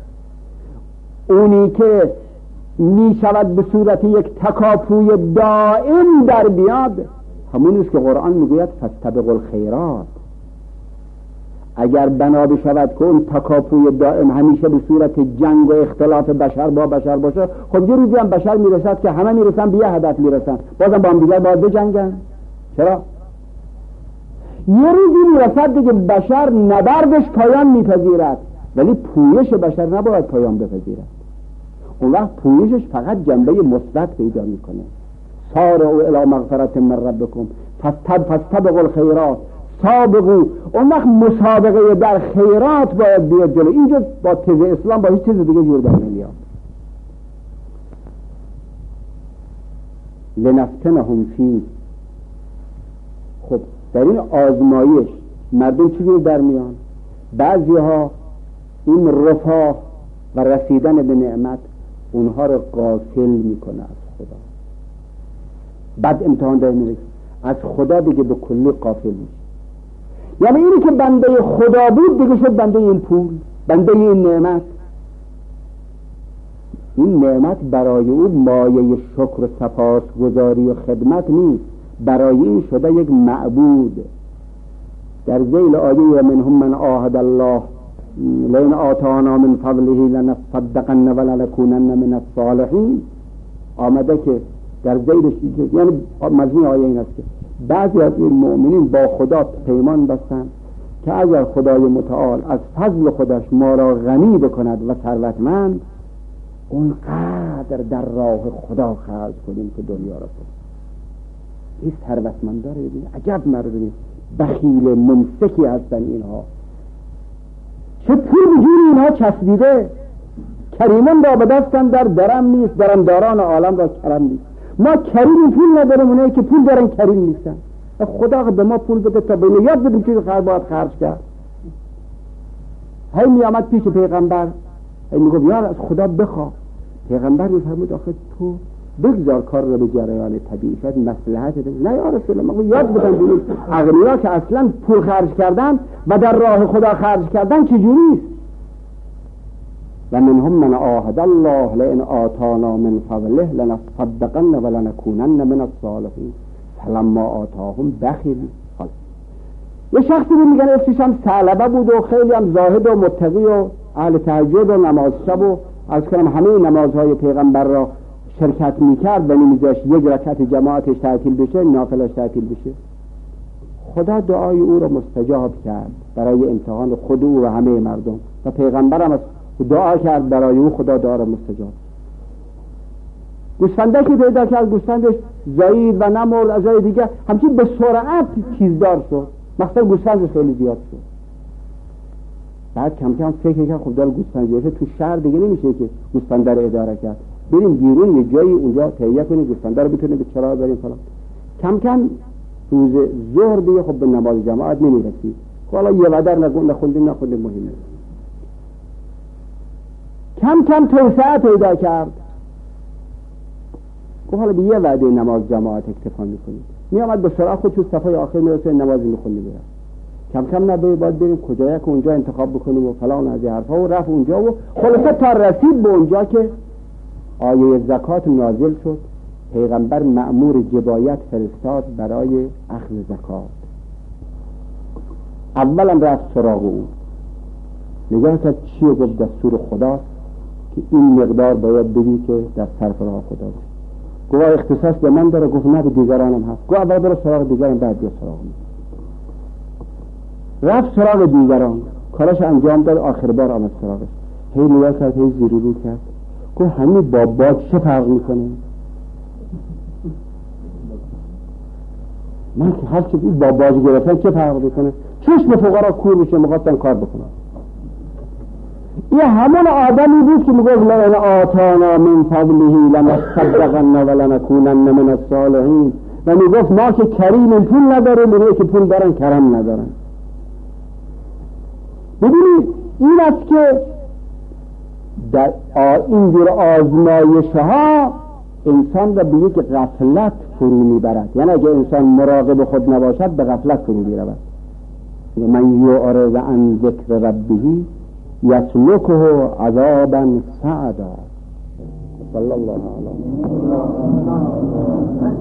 اونی که می شود به صورت یک تکاپوی دائم در بیاد همون است که قرآن میگوید فاستبقوا الخیرات. اگر بنا بشود که اون تکاپوی دائم همیشه به صورت جنگ و اختلاف بشر با بشر باشه، خب یه روزی هم بشر میرسد که همه میرسن به یه هدف میرسن، بازم با هم دیگر باید بجنگن. چرا؟ یه روزی میرسد دیگه بشر نبردش پایان میپذیرد، ولی پویش بشر نباید پایان بپذیرد. اون وقت پویشش فقط جنبه مثبت پیدا میکنه. سارعوا الی مغفرة من ربکم فاستبقوا الخیرات سابقوا. اون وقت مسابقه در خیرات باید بیاد جلو. اینجا با تز اسلام با هیچ چیز دیگه جور در نمیاد. لنفتنهم فیه. خب در این آزمایش مردم چی جور در میان؟ بعضی ها این رفاه و رسیدن به نعمت اونها رو غافل میکنه از خدا. بعد امتحان در میرسه از خدا دیگه به کلی غافل میشه. یعنی اینی که بنده خدا بود دیگه شد بنده این پول، بنده این نعمت. این نعمت برای او مایه شکر و سپاسگزاری و خدمت نیست، برای این شده یک معبود. در ذیل آیه منهم من عاهد الله لئن آتانا من فضله لنصدقن ولنکونن من الصالحین آمده که در ذیلش، یعنی مضمون آیه این است که بعضی از این مؤمنین با خدا پیمان بستن که اگر خدای متعال از فضل خودش ما را غنی بکند و ثروتمند، اونقدر در راه خدا خرج کنیم که دنیا را کنیم. این ثروتمندان رو ببینید، عجب مردمی بخیل ممسکی هستن اینها. چه پول به جوری اینها چسبیده. کریمان را به دستن در درم نیست، درمداران عالم را کرم نیست. ما کریم پول نداریم، اونایی که پول دارن کریم نیستن. خدا به ما پول بده تا بینه یاد بدیم چیز خرج باید خرج کرد. هی می آمد پیش پیغمبر، هی می گفت یار از خدا بخواه. پیغمبر می فرمود آخه تو بگذار کار رو به جریان طبیعی، شاید مصلحت ده. نه یا رسول الله، یاد بدن بینید اغنیا که اصلا پول خرج کردن و در راه خدا خرج کردن چجوریست. و منهم من عاهد الله لئن آتانا من فضله لنصدقن ولنکونن من الصالحین فلما آتاهم بخیل. یه شخصی بود میگن اسمش هم ثعلبه بود و خیلی هم زاهد و متقی و اهل تهجد و نماز شب و از کنم همه نمازهای پیغمبر را شرکت میکرد و نمیذاشت یک رکعت جماعتش تعطیل بشه، نافلش تعطیل بشه. خدا دعای او را مستجاب کرد برای امتحان خود او و همه مردم، و پیغمبر هم دعا کرد برای او، خدا دعا را مستجاب. گوسفندکی پیدا کرد، گوسفندش زایید و نمرد، از جای دیگه همچین به سرعت چیزدار شد، مثلا گوسفند خیلی زیاد شد. بعد کم کم فکر کرد خب داره گوسفند زیاده تو شهر دیگه نمیشه که گوسفند رو اداره کرد، بریم بیرون یه جایی اونجا تهیه کنیم گوسفند رو بتونه به چرا بریم فلان. کم کم روز ظهر دیگه خب به نماز جماعت نمیرسید. خب حالا یه ودر نخوندیم نخوندیم مهمه. کم کم توسعه پیدا کرد. خب حالا به یه وعده نماز جماعت اکتفا میکنید. می آمد به سراغ خود تو صفحه آخر میرسه نماز میخونی برد. کم کم نباید باید بریم کجا یک اونجا انتخاب بکنیم و فلان از این حرفا و رفت اونجا و خلاصه تا رسید به اونجا که آیه زکات نازل شد. پیغمبر مأمور جبایت فرستاد برای اخذ زکات. اولا رفت سراغ او، نگاه کرد چیه، گفت دستور خداست که این مقدار باید بگی که در صرف راه خدا باشه. گوه اختصاص به من داره؟ گفت نه به دیگرانم هست. گوه اول برو سراغ دیگران بعد بیا سراغ من. رفت سراغ دیگران، کارش انجام داد، آخر بار آمد سراغش. هی نگاه کرد، هی زیر و رو کرد، گفت همین با باد چه فرق میکنه؟ من که هر چیزی با باد گرفتن چه فرق میکنه؟ چشم فقرا کور میشه، میخواستن کار بکنن. این همون آدمی بود که میگفت لئن آتانا من فضله لنصدقن ولنکونن من الصالحین، و میگفت ما که کریم پول نداریم، اونایی که پول دارن کرم ندارن. ببینید این است که در اینجور آزمایش ها انسان را به یک غفلت فرو میبرد. یعنی اگه انسان مراقب خود نباشد به غفلت فرو میرود. من یعرض عن ذکر ربه یسلکه عذابا صعدا. صلی الله علیه و